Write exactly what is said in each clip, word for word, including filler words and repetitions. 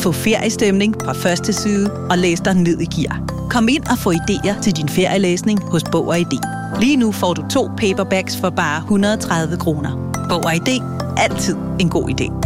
Få feriestemning fra første side og læs dig ned i gear. Kom ind og få idéer til din ferielæsning hos Bog og I D. Lige nu får du to paperbacks for bare et hundrede og tredive kroner. Bog og I D. Altid en god idé.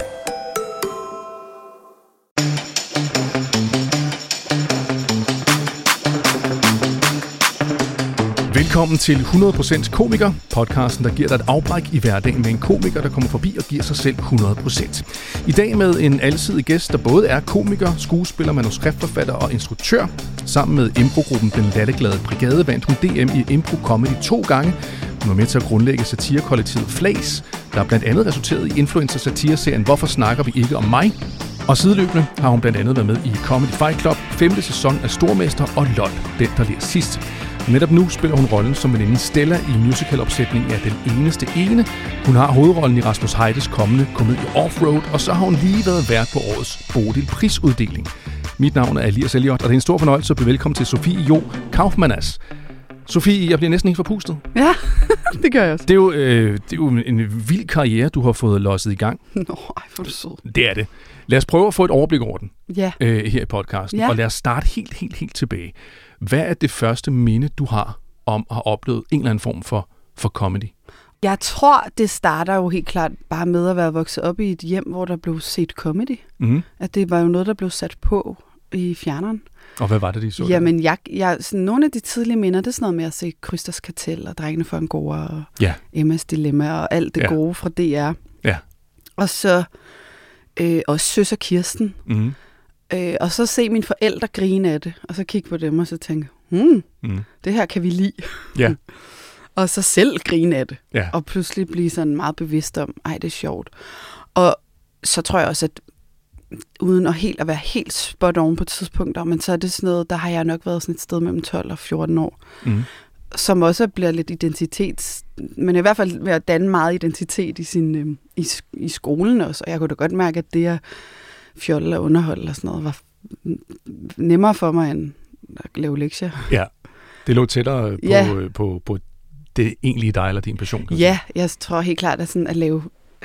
Velkommen til hundrede procent Komiker, podcasten, der giver dig et afbræk i hverdagen med en komiker, der kommer forbi og giver sig selv hundrede procent. I dag med en alsidig gæst, der både er komiker, skuespiller, manuskriptforfatter og instruktør. Sammen med improgruppen Den Latterglade Brigade vandt hun D M i Impro Comedy to gange. Hun var med til at grundlægge satirekollektivet Flags, der blandt andet resulteret i influencer-satireserien Hvorfor snakker vi ikke om mig? Og sideløbende har hun blandt andet været med i Comedy Fight Club, femte sæson af Stormester og L O L, den der ler sidst. Netop nu spiller hun rollen som veninden Stella i musicalopsætningen af Den Eneste Ene. Hun har hovedrollen i Rasmus Heides kommende komedie Offroad, og så har hun lige været vært på årets Bodil prisuddeling. Mit navn er Elias Elliot, og det er en stor fornøjelse at blive velkommen til Sofie Jo Kaufmannas. Sofie, jeg bliver næsten helt forpustet. Ja, det gør jeg også. Det er jo, øh, det er jo en vild karriere, du har fået losset i gang. Nå, ej, hvor du sød. Det er det. Lad os prøve at få et overblik over den ja. øh, her i podcasten, ja. og lad os starte helt, helt, helt tilbage. Hvad er det første minde, du har om at have oplevet en eller anden form for, for comedy? Jeg tror, det starter jo helt klart bare med at være vokset op i et hjem, hvor der blev set comedy. Mm. At det var jo noget, der blev sat på i fjerneren. Og hvad var det, de så? Jamen, jeg, jeg, sådan, nogle af de tidlige minder, det er sådan noget med at se Krysters Kartel og Drengene for Angora og ja. Emmas Dilemma og alt det ja. gode fra D R. Ja. Og så øh, også Søs og Kirsten. Mm. Øh, og så se mine forældre grine af det, og så kigge på dem og så tænke, hmm, mm. det her kan vi lide. Ja. Og så selv grine af det. Ja. Og pludselig blive sådan meget bevidst om, ej, det er sjovt. Og så tror jeg også, at uden at helt at være helt spot on på tidspunkter, men så er det sådan noget, der har jeg nok været sådan et sted mellem tolv og fjorten år, mm. som også bliver lidt identitets, men i hvert fald ved at danne meget identitet i, sin, øh, i, i skolen også. Og jeg kunne da godt mærke, at det at fjolle og underholde og sådan noget var nemmere for mig end at lave lektier. Ja, det lå tættere på, ja. på, på, på det egentlige dig eller din passion. Ja, jeg tror helt klart, at, sådan at lave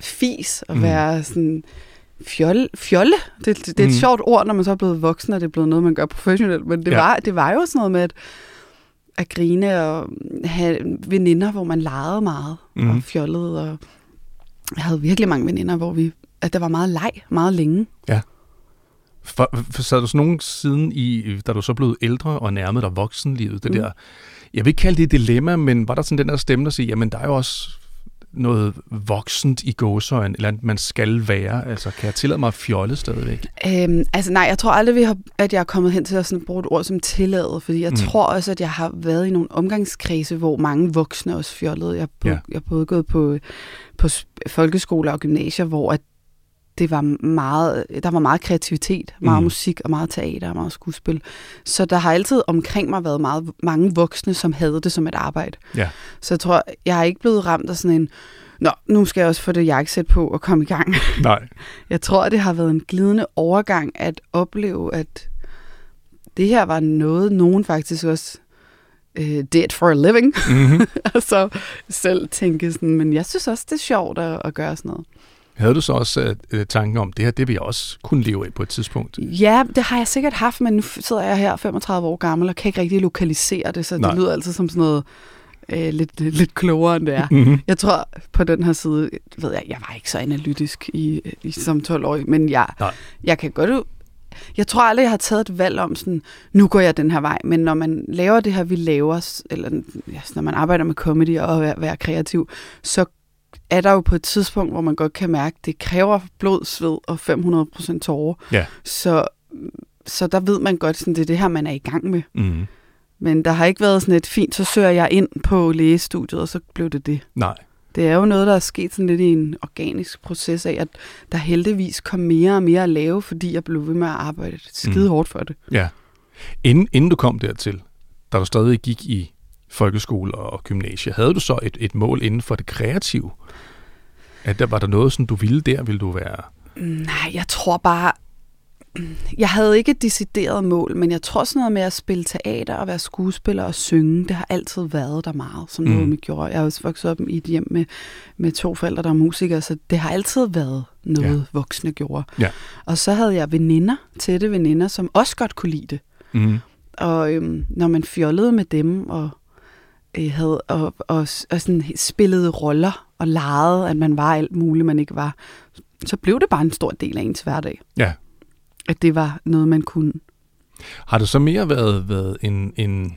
fis og mm. være sådan fjolle. fjolle. Det, det, det er et mm. sjovt ord, når man så er blevet voksen, og det er blevet noget, man gør professionelt. Men det, ja. var, det var jo sådan noget med at, at grine og have veninder, hvor man legede meget mm. og fjollede. Og jeg havde virkelig mange veninder, hvor vi, at der var meget leg, meget længe. Ja. For, for sad du sådan nogen siden, i, da du så blev ældre og nærmede dig voksenlivet, det mm. der, jeg vil ikke kalde det et dilemma, men var der sådan den der stemme, der siger, jamen der er jo også noget voksent i gåseøjne, eller man skal være, altså kan jeg tillade mig at fjolle stadigvæk? Øhm, altså nej, jeg tror aldrig, vi har, at jeg er kommet hen til at sådan bruge et ord som tillade, fordi jeg mm. tror også, at jeg har været i nogle omgangskredse, hvor mange voksne også fjollede. Jeg har både, ja. jeg har både gået på, på folkeskoler og gymnasier, hvor at det var meget, der var meget kreativitet, meget mm. musik og meget teater og meget skuespil. Så der har altid omkring mig været meget, mange voksne, som havde det som et arbejde. Ja. Så jeg tror, jeg har ikke blevet ramt af sådan en, nå, nu skal jeg også få det jakkesæt på og komme i gang. Nej. Jeg tror, det har været en glidende overgang at opleve, at det her var noget, nogen faktisk også uh, did for a living. Mm-hmm. Og så selv tænke sådan, men jeg synes også, det er sjovt at, at gøre sådan noget. Havde du så også uh, tanken om, det her, det vil jeg også kunne leve af på et tidspunkt? Ja, det har jeg sikkert haft, men nu sidder jeg her femogtredive år gammel og kan ikke rigtig lokalisere det, så Nej. det lyder altid som sådan noget øh, lidt, lidt klogere, end det er. Mm-hmm. Jeg tror, på den her side, ved jeg, jeg var ikke så analytisk i, i som tolv-årig, men jeg, jeg kan godt... Jeg tror aldrig, jeg har taget et valg om sådan, nu går jeg den her vej, men når man laver det her, vi laver, eller ja, når man arbejder med comedy og være, være kreativ, så er der jo på et tidspunkt, hvor man godt kan mærke, at det kræver blod, sved og fem hundrede procent tårer. Ja. Så, så der ved man godt, at det er det her, man er i gang med. Mm. Men der har ikke været sådan et fint, så søger jeg ind på lægestudiet, og så blev det det. Nej. Det er jo noget, der er sket sådan lidt i en organisk proces af, at der heldigvis kom mere og mere at lave, fordi jeg blev ved med at arbejde skide hårdt for det. Ja. Inden, inden du kom dertil, da du stadig gik i folkeskole og gymnasie, havde du så et, et mål inden for det kreative? At der var der noget, som du ville der, ville du være? Nej, jeg tror bare, jeg havde ikke et decideret mål, men jeg tror sådan noget med at spille teater og være skuespiller og synge, det har altid været der meget, som noget, mm. mit gjorde. Jeg er også vokset op i et hjem med, med to forældre, der er musikere, så det har altid været noget, ja. voksne gjorde. Ja. Og så havde jeg veninder, tætte veninder, som også godt kunne lide det. Mm. Og øhm, når man fjollede med dem og, øh, havde, og, og, og sådan spillede roller og legede, at man var alt muligt, man ikke var, så blev det bare en stor del af ens hverdag. Ja. At det var noget, man kunne. Har det så mere været, været en, en,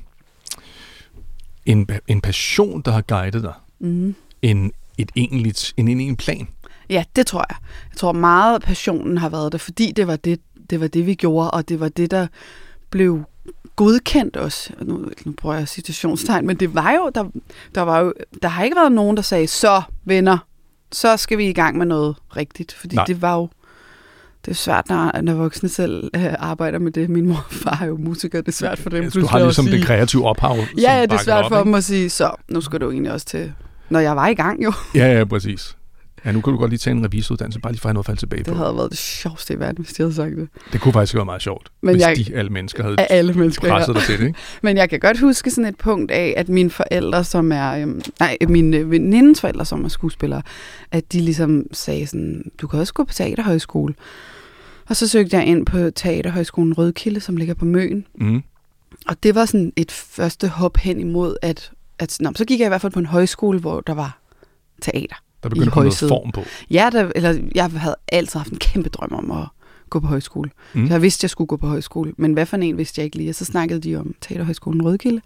en, en passion, der har guidet dig, mm. end et egentligt, en egentlig plan? Ja, det tror jeg. Jeg tror meget, passionen har været det, fordi det var det, det var det, vi gjorde, og det var det, der blev godkendt også. Nu, nu bruger jeg citationstegn, men det var jo, der, der var jo, der har ikke været nogen, der sagde, så venner, så skal vi i gang med noget rigtigt, fordi Nej. det var jo, det er svært, når, når voksne selv øh, arbejder med det. Min mor og far er jo musikere, det er svært for dem. Ja, du har ligesom sige, det kreative ophav. Ja, ja, det er svært op, for dem at sige, så nu skal du egentlig også til, når jeg var i gang jo. Ja, ja, præcis. Ja, nu kan du godt lige tage en revisoruddannelse, bare lige for at have noget at falde tilbage det på. Det havde været det sjoveste i verden, hvis de havde sagt det. Det kunne faktisk være meget sjovt, Men hvis jeg, de alle mennesker havde alle mennesker, presset dig til det, ikke? Men jeg kan godt huske sådan et punkt af, at mine forældre, som er, øhm, nej, mine venindens forældre, som er skuespillere, at de ligesom sagde sådan, du kan også gå på teaterhøjskole. Og så søgte jeg ind på Teaterhøjskolen Rødkilde, som ligger på Møn. Mm. Og det var sådan et første hop hen imod, at, at nå, så gik jeg i hvert fald på en højskole, hvor der var teater. Der begyndte at komme noget form på. Ja, der, eller jeg havde altid haft en kæmpe drøm om at gå på højskole. Mm. Så jeg vidste, at jeg skulle gå på højskole. Men hvad for en vidste jeg ikke lige. Og så snakkede de om Teaterhøjskolen Rødkilde.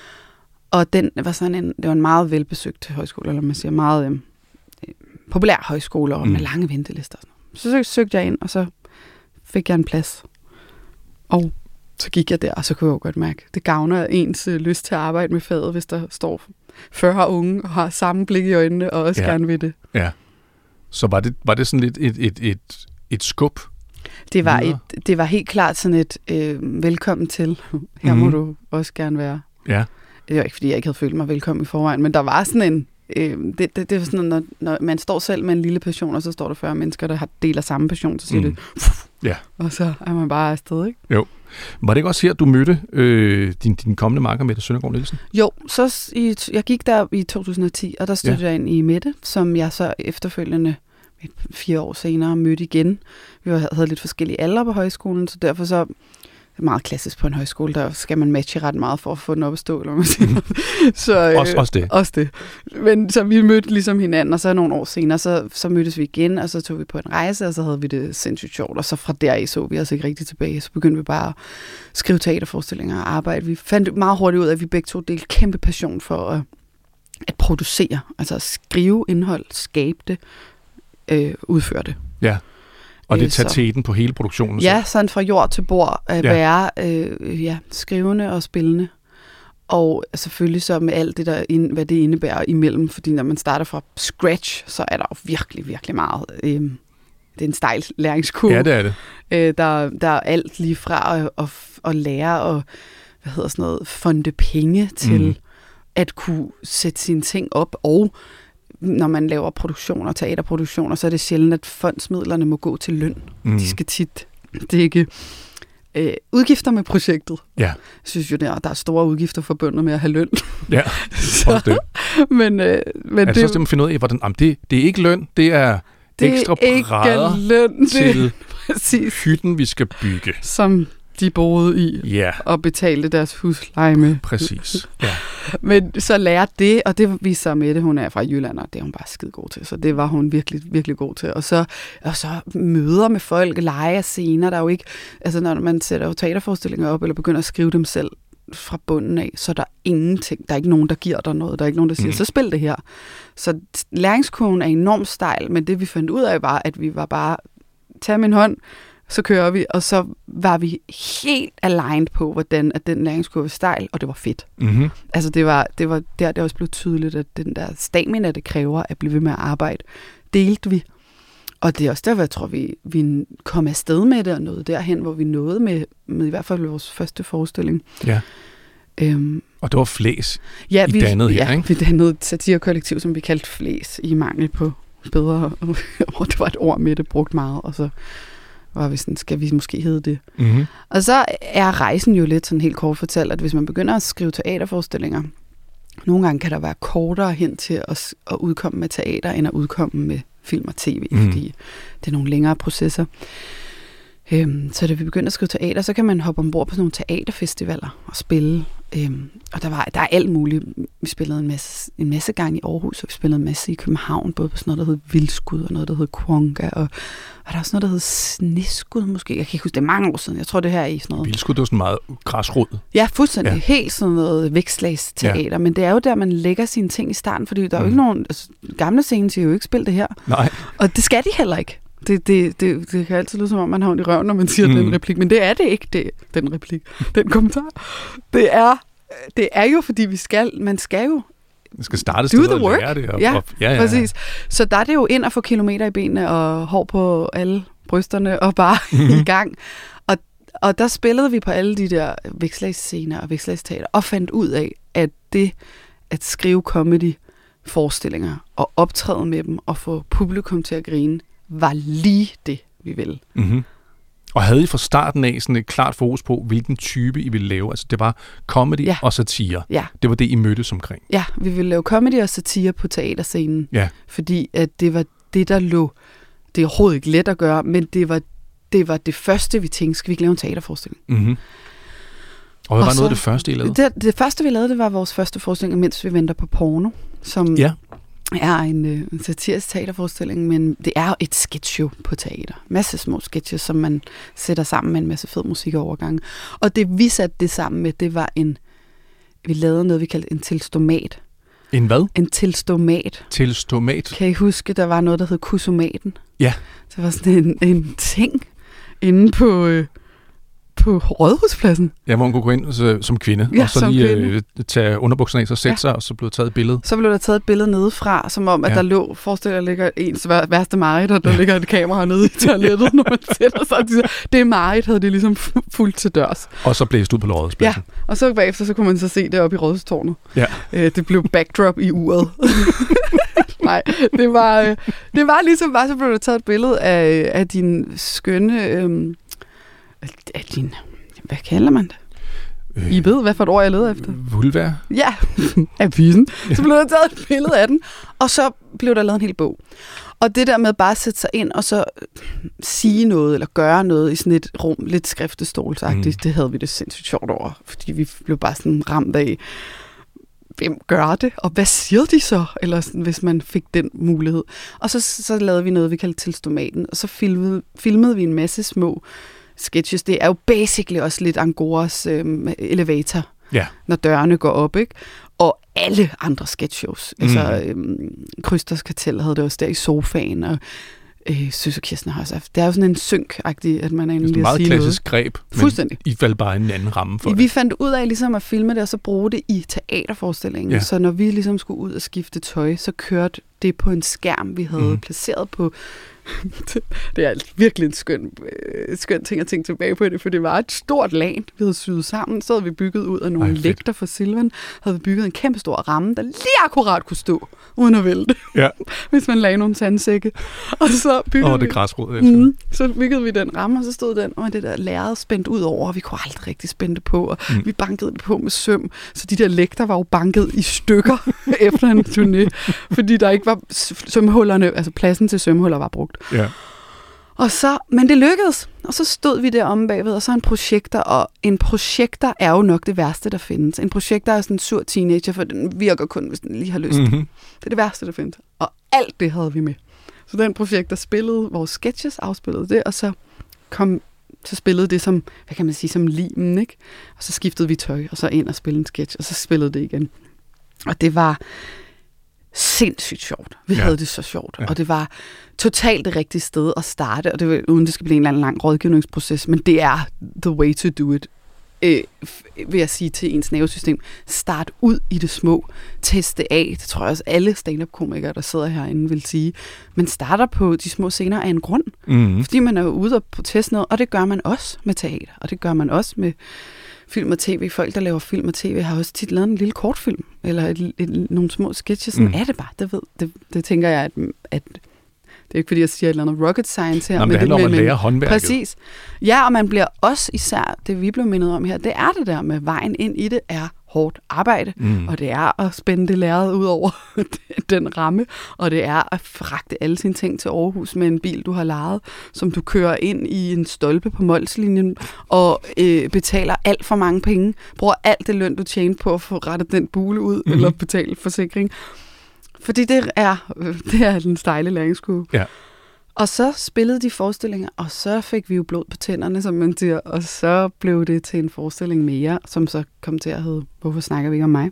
Og den var sådan en, det var en meget velbesøgt højskole, eller man siger meget øh, populær højskole, og mm. med lange ventelister. Så søgte jeg ind, og så fik jeg en plads. Og så gik jeg der, og så kunne jeg jo godt mærke, det gavner ens øh, lyst til at arbejde med faget, hvis der står fyrre unge og har samme blik i øjnene, og også ja. gerne vil det. Ja. Så var det, var det sådan lidt et, et, et, et skub? Det var, et, det var helt klart sådan et øh, velkommen til. Her mm-hmm. må du også gerne være. Ja. Det var ikke, fordi jeg ikke havde følt mig velkommen i forvejen, men der var sådan en Øh, det, det, det er sådan, når, når man står selv med en lille passion, og så står der fyrre mennesker, der har deler samme passion, så siger mm. det, ja. og så er man bare afsted, ikke? Jo. Var det ikke også her, du mødte øh, din, din kommende makker, Mette Søndergaard Nielsen? Jo, så i, jeg gik der i to tusind og ti, og der stødte ja. jeg ind i Mette, som jeg så efterfølgende, fire år senere, mødte igen. Vi havde lidt forskellige aldre på højskolen, så derfor så det er meget klassisk på en højskole, der skal man matche ret meget for at få den op at stå, eller man siger. Så, øh, også, også det. Også det. Men så vi mødte ligesom hinanden, og så nogle år senere, så, så mødtes vi igen, og så tog vi på en rejse, og så havde vi det sindssygt sjovt, og så fra der så vi os ikke rigtig tilbage. Så begyndte vi bare at skrive teaterforestillinger og arbejde. Vi fandt meget hurtigt ud af, at vi begge to delte kæmpe passion for at, at producere, altså at skrive indhold, skabe det, øh, udføre det. Ja. Og det tager teten på hele produktionen? Så. Ja, sådan fra jord til bord at ja. være øh, ja, skrivende og spillende. Og selvfølgelig så med alt det, der ind, hvad det indebærer imellem. Fordi når man starter fra scratch, så er der jo virkelig, virkelig meget. Øh, det er en stejl læringskurve. Ja, det er det. Øh, der, der er alt lige fra at, at, at lære og hvad hedder sådan noget, fonde penge til mm. at kunne sætte sine ting op. Og når man laver produktioner, teaterproduktioner, så er det sjældent, at fondsmidlerne må gå til løn. Mm. De skal tit dække øh, udgifter med projektet. Ja. Jeg synes jo, der er store udgifter forbundet med at have løn. Ja, så, det. Men, øh, men altså, det, så skal man finde ud af, hvordan jamen, det, det er ikke løn, det er det ekstra brædder løn, til præcis. hytten, vi skal bygge. Som de boede i, ja. og betalte deres husleje med. Præcis, ja. Men så lærte det, og det vi så med det, hun er fra Jylland, og det er hun bare skide god til, så det var hun virkelig, virkelig god til. Og så, og så møder med folk, lege af scener, der er jo ikke, altså når man sætter jo teaterforestillinger op, eller begynder at skrive dem selv fra bunden af, så er der ingenting, der er ikke nogen, der giver dig noget, der er ikke nogen, der siger, mm. så spil det her. Så læringskurven er enormt stejl, men det vi fandt ud af var, at vi var bare, tag min hånd, så kører vi, og så var vi helt aligned på, hvordan at den læringskurve var stejl, og det var fedt. Mm-hmm. Altså det var, det var der, det også blev tydeligt, at den der stamina, det kræver at blive ved med at arbejde, delte vi. Og det er også der, hvor jeg tror, vi, vi kom afsted med det, og nåede derhen, hvor vi nåede med, med i hvert fald vores første forestilling. Ja. Øhm, og det var Flæs, ja, I vi, dannede her, ja, ikke? vi dannede et satirekollektiv, som vi kaldte Flæs, i mangel på bedre, og det var et ord med det brugt meget, og så var vi sådan, skal vi måske hedde det. Mm-hmm. Og så er rejsen jo lidt sådan helt kort fortalt, at hvis man begynder at skrive teaterforestillinger, nogle gange kan der være kortere hen til at, at udkomme med teater, end at udkomme med film og tv, mm. fordi det er nogle længere processer. Øhm, så da vi begyndte at skrive teater, så kan man hoppe ombord på sådan nogle teaterfestivaler og spille. Øhm, og der var der er alt muligt. Vi spillede en masse, en masse gange i Aarhus, og vi spillede en masse i København, både på sådan noget, der hed Vildskud, og noget, der hed Kwonga, og, og der er også noget, der hed Sneskud, måske. Jeg kan ikke huske, det er mange år siden. Jeg tror, det her er i sådan noget. Vildskud, det var sådan meget græsrod. Ja, fuldstændig. Ja. Helt sådan noget vækstslagsteater. Ja. Men det er jo der, man lægger sine ting i starten, fordi der er jo ikke nogen... Altså, gamle scener siger jo ikke, spil det her. Nej. Og det skal de heller ikke. Det, det, det, det kan altid lyde som om, man har ondt i røven, når man siger mm. den replik. Men det er det ikke, det, den replik. Den kommentar. Det er, det er jo, fordi vi skal... Man skal jo... Man skal starte stedet og lære det. Og, ja, og, ja, ja, ja, præcis. Så der er det jo ind at få kilometer i benene og hår på alle brysterne og bare mm-hmm. i gang. Og, og der spillede vi på alle de der vækslagsscener og vækslagsteater og fandt ud af, at det at skrive comedy-forestillinger og optræde med dem og få publikum til at grine, var lige det, vi ville. Mm-hmm. Og havde I fra starten af sådan et klart fokus på, hvilken type I ville lave? Altså det var comedy ja. og satire. Ja. Det var det, I mødtes omkring. Ja, vi ville lave comedy og satire på teaterscenen. Ja. Fordi at det var det, der lå... Det er overhovedet ikke let at gøre, men det var det, var det første, vi tænkte, skal vi ikke lave en teaterforestilling? Mm-hmm. Og hvad og var så, noget af det første, I lavede? Det, det første, vi lavede, det var vores første forestilling, mens vi venter på porno, som... Ja. er en, øh, en satirisk teaterforestilling, men det er jo et sketchshow på teater. Masse små sketches, som man sætter sammen med en masse fed musik og overgange. Og det vi satte det sammen med, det var en, vi lavede noget, vi kaldte en tilstomat. En hvad? En tilstomat. Tilstomat? Kan I huske, der var noget, der hed kusomaten? Ja. Det var sådan en, en ting inde på... Øh, på Rådhuspladsen. Ja, hvor hun kunne gå ind så, som kvinde, ja, og så lige øh, tage underbukserne af sig, sætte ja. sig, og så blev der taget et billede. Så blev der taget et billede nedefra, som om, at ja. der lå, forestil dig, der ligger ens værste Marit, og der ja. ligger et kamera nede i toilettet, når man sætter sig. Det er Marit, havde det ligesom fuldt til dørs. Og så blæst ud på Rådhuspladsen. Ja, og så bagefter, så kunne man så se det oppe i Rådhustårnet. Ja. Øh, det blev backdrop i uret. Nej, det var, øh, det var ligesom bare, så blev der taget et billede af, af din skønne... Øh, af din... Hvad kalder man det? Øh, I ved, hvad for et ord jeg leder efter? Vulva? Ja, af pissen. Så blev der taget et billede af den, og så blev der lavet en hel bog. Og det der med bare at sætte sig ind, og så sige noget, eller gøre noget i sådan et rum, lidt skriftestolsagtigt, mm. det havde vi det sindssygt sjovt over, fordi vi blev bare sådan ramt af, hvem gør det, og hvad siger de så, eller sådan, hvis man fik den mulighed. Og så, så lavede vi noget, vi kaldte tilstomaten, og så filmede, filmede vi en masse små sketches. Det er jo basically også lidt Angoras øhm, elevator, ja. når dørene går op, ikke? Og alle andre sketchshows. Mm. Altså, øhm, Krysters Kartel havde det også der i sofaen, og øh, Søs og Kirsten har også haft. Det er jo sådan en synk-agtig, at man er egentlig at sige noget. meget klassisk greb, men I faldt bare en anden ramme for vi det. Vi fandt ud af ligesom at filme det, og så bruge det i teaterforestillingen. Ja. Så når vi ligesom skulle ud og skifte tøj, så kørte det på en skærm, vi havde mm. placeret på. Det er virkelig en skøn, øh, skøn ting at tænke tilbage på det, for det var et stort lag, vi havde syet sammen. Så havde vi bygget ud af nogle Ej, lægter fra Silvan, havde vi bygget en kæmpe stor ramme, der lige akkurat kunne stå, uden at vælte, ja. hvis man lagde nogle sandsække. Og så byggede oh, vi... det græsrod, mm, så byggede vi den ramme, og så stod den, og det der lærred spændt ud over, og vi kunne aldrig rigtig spænde det på, og mm. vi bankede det på med søm, så de der lægter var jo banket i stykker efter en turné, fordi der ikke var sømhullerne, altså pladsen til sømhuller var brugt. Ja. Og så, men det lykkedes, og så stod vi der omme bagved, og så en projektor, og en projektor er jo nok det værste, der findes. En projektor er sådan en sur teenager, for den virker kun, hvis den lige har lyst. Mm-hmm. Det er det værste, der findes. Og alt det havde vi med. Så den projektor spillede vores sketches, afspillede det, og så kom, så spillede det som, hvad kan man sige, som limen, ikke? Og så skiftede vi tøj, og så ind og spillede en sketch, og så spillede det igen. Og det var sindssygt sjovt. Vi ja. havde det så sjovt. Ja. Og det var totalt det rigtige sted at starte, og det var, uden det skal blive en eller anden lang rådgivningsproces, men det er the way to do it, øh, vil jeg sige til ens nervesystem. Start ud i det små. Teste af. Det tror jeg også alle stand-up-komikere, der sidder herinde, vil sige. Man starter på de små scener af en grund. Mm-hmm. Fordi man er ude og teste noget, og det gør man også med teater, og det gør man også med film og tv. Folk, der laver film og tv, har også tit lavet en lille kortfilm, eller et, et, nogle små sketches. Sådan mm. er det bare. Det, ved, det, det tænker jeg, at, at er ikke fordi, jeg siger et eller andet rocket science her. Nå, men det handler om at lære håndværket. Præcis. Ja, og man bliver også især, det vi blev mindet om her, det er det der med vejen ind i det, er hårdt arbejde, mm. og det er at spænde det lærred ud over den ramme, og det er at fragte alle sine ting til Aarhus med en bil, du har lejet, som du kører ind i en stolpe på Molslinjen, og øh, betaler alt for mange penge, bruger alt det løn, du tjener på at få rettet den bule ud, mm. eller betale forsikring. Fordi det er, det er den stejle læringskurve. Ja. Og så spillede de forestillinger, og så fik vi jo blod på tænderne, som man siger, og så blev det til en forestilling mere, som så kom til at hedde, hvorfor snakker vi ikke om mig?